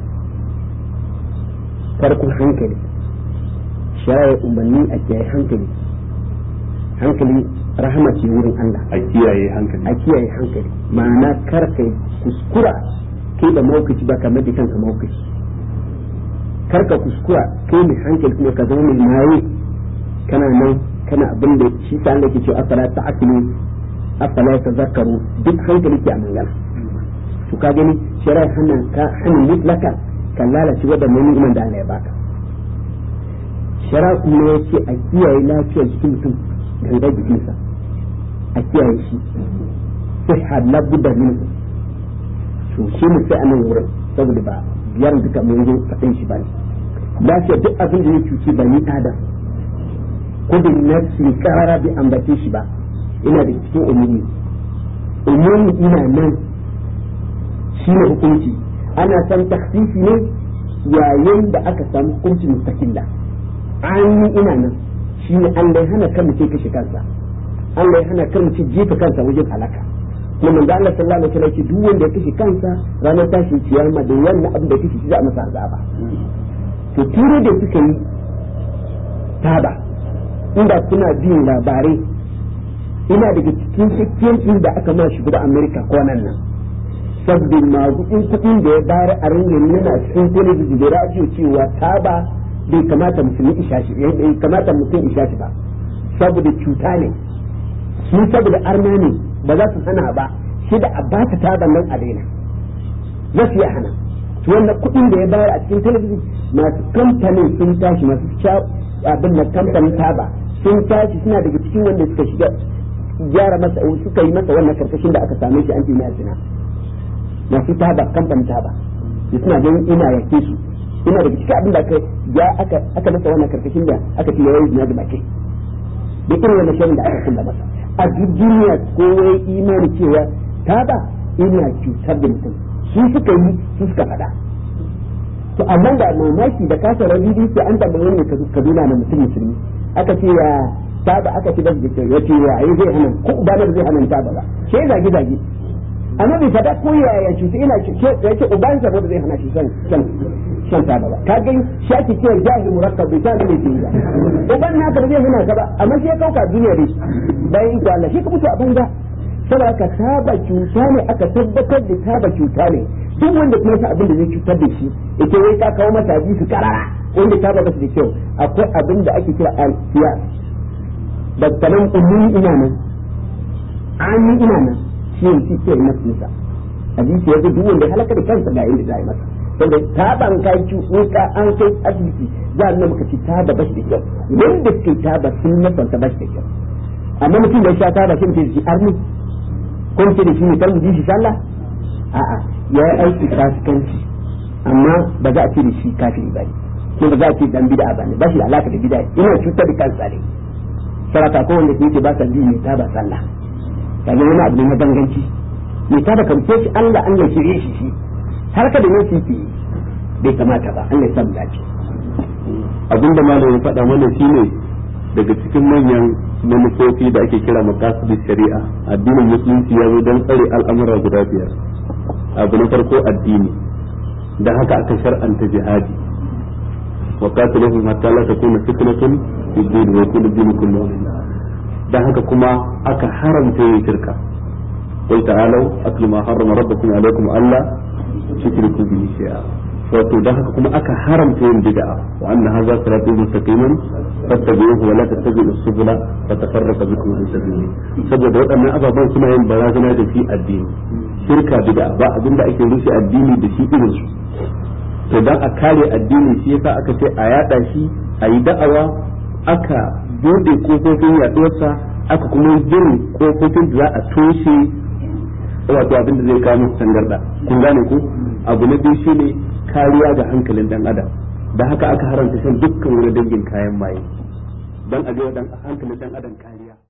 farkon hankali shari'a umarni a kiyaye hankali rahama ce wurin Allah a kiyaye hankali ma'ana kar kai kuskura kai da maukaci ba kamar da kanka maukaci kar ka kuskura kai mai hankali kuma ka zama mai maye kana abin da shi sa Allah ke cewa afala ta'qilu afala tazakkaru duk hankali ke a mangana to ka gani shari'a hannun mutlaka kan lalace wadda mai ni'imar da Allah ya baka shari'a kuma ya ce a kiyaye lafiyar jikin mutum gangar jikinsa a kiyaye shi sai hadla budda min to shi ne sai anan wurin saboda ba biyar duka mun zo faɗin shi ba ne lafiya duk abin da ya cuci ba ni adam ko da nafsi karara bi ambace shi ba ina da cikin umumi ina nan shi ne hukunci ana san takhsisi ne yayin da aka samu hukunci mustaqilla an ina nan shi ne Allah ya hana kan mutum kashe kansa Allah ya hana kan mutum jefa kansa wajen halaka kuma manzo Allah sallallahu alaihi wasallam duk wanda ya kashe kansa ranar tashin kiyama da wannan abin da kashe shi za a masa azaba to ture da suka yi taba inda kuna bin labarai ina daga cikin cikin da aka ma shi guda America ko nan sabbin magudin kuɗin da ya bayar a ringin nuna cikin talabijin da radio cewa taba bai kamata mutum isha shi ba saboda cuta ne shi saboda arna ne ba za su hana ba shi da a ba ta taban nan a daina za su yi hana to wannan kuɗin da ya bayar a cikin talabijin masu kamfanin sun tashi masu abin da kamfanin taba sun tashi suna daga cikin wanda suka shiga gyara masa suka yi masa wannan karkashin da aka same shi an fi mai zina masu taba kamfanin taba da suna ganin ina yake su ina daga cikin abin da aka masa wannan karkashin da aka ce yayin zina da baki da irin wannan shirin da aka kulla masa a duk duniya kowa imani cewa taba ina cutar da mutum su suka yi su suka faɗa to amma da mamaki da kasa rabi sai an tambaye ne Kaduna na mutum musulmi aka ce ya taba aka ce ba su da yace ya ai zai hana ko ba da zai hana taba ba sai zage zage amma bai fada ko ya cuta ina yace uban sa ba zai hana shi shan taba ba ka ga shi ake cewa jahil murakkab bai san me yake ba uban naka zai hana ka ba amma sai kauka duniya ne bayan ko Allah shi ka mutu a banza saboda ka taba cuta ne aka tabbatar da taba cuta ne duk wanda kuma sa abin da zai cutar da shi yake wai ka kawo masa hadisi karara wanda taba ba su da kyau akwai abin da ake kira al-siyas da kaman ummi ina nan an ina nan shi ne shi ke nafsinsa hadisi yazo duk wanda halaka da kansa ga inda zai masa saboda taban kai cuta ka an kai asibiti za a nuna maka ci taba ba shi da kyau wanda suke taba sun nafanta ba shi da kyau amma mutum da ya sha taba shi mutum shi arni ko mutum da shi ne kan ji shi sallah a'a ya yi aiki fasikanci amma ba za a ce da shi kafiri ba ne ko ba za a ce dan bid'a ba ne ba shi da alaka da bid'a ina cutar da kansa ne sarata ko wanda yake ba sa ji ne taba sallah kaga wani abu ne na danganci mai taba kamce shi Allah shirye shi har ka da yake yi bai kamata ba Allah ya san dace abinda malamin ya faɗa mana shine daga cikin manyan manufofi da ake kira maqasid shari'a addinin musulunci ya zo don tsare al'amura guda 5 abu na farko addini da haka aka shar'anta jihadi wa qatiluhum hatta la takuna fitnatun fi din wa yakuna din kullu lillah dan haka kuma aka haramta yin shirka qul ta'alu atlu ma harrama rabbukum alaykum alla tushriku bihi shay'a wato dan haka kuma aka haramta yin bid'a wa anna hadha siratun mustaqiman fattabi'uhu wa la tattabi'us subula fatafarraqa bikum an sabili saboda waɗannan ababan suna yin barazana da fi addini shirka bid'a ba abinda ake rushe addini da shi irin su to dan a kare addini shi yasa aka ce a yada shi a yi da'awa aka bude kofofin yaduwarsa aka kuma yin kofofin da za a toshe wato abinda zai kawo musu tangarda kun gane ku abu na biyu shine kariya ga hankalin dan adam da haka aka haramta shan dukkan wani dangin kayan maye dan a je dan hankalin dan adam kai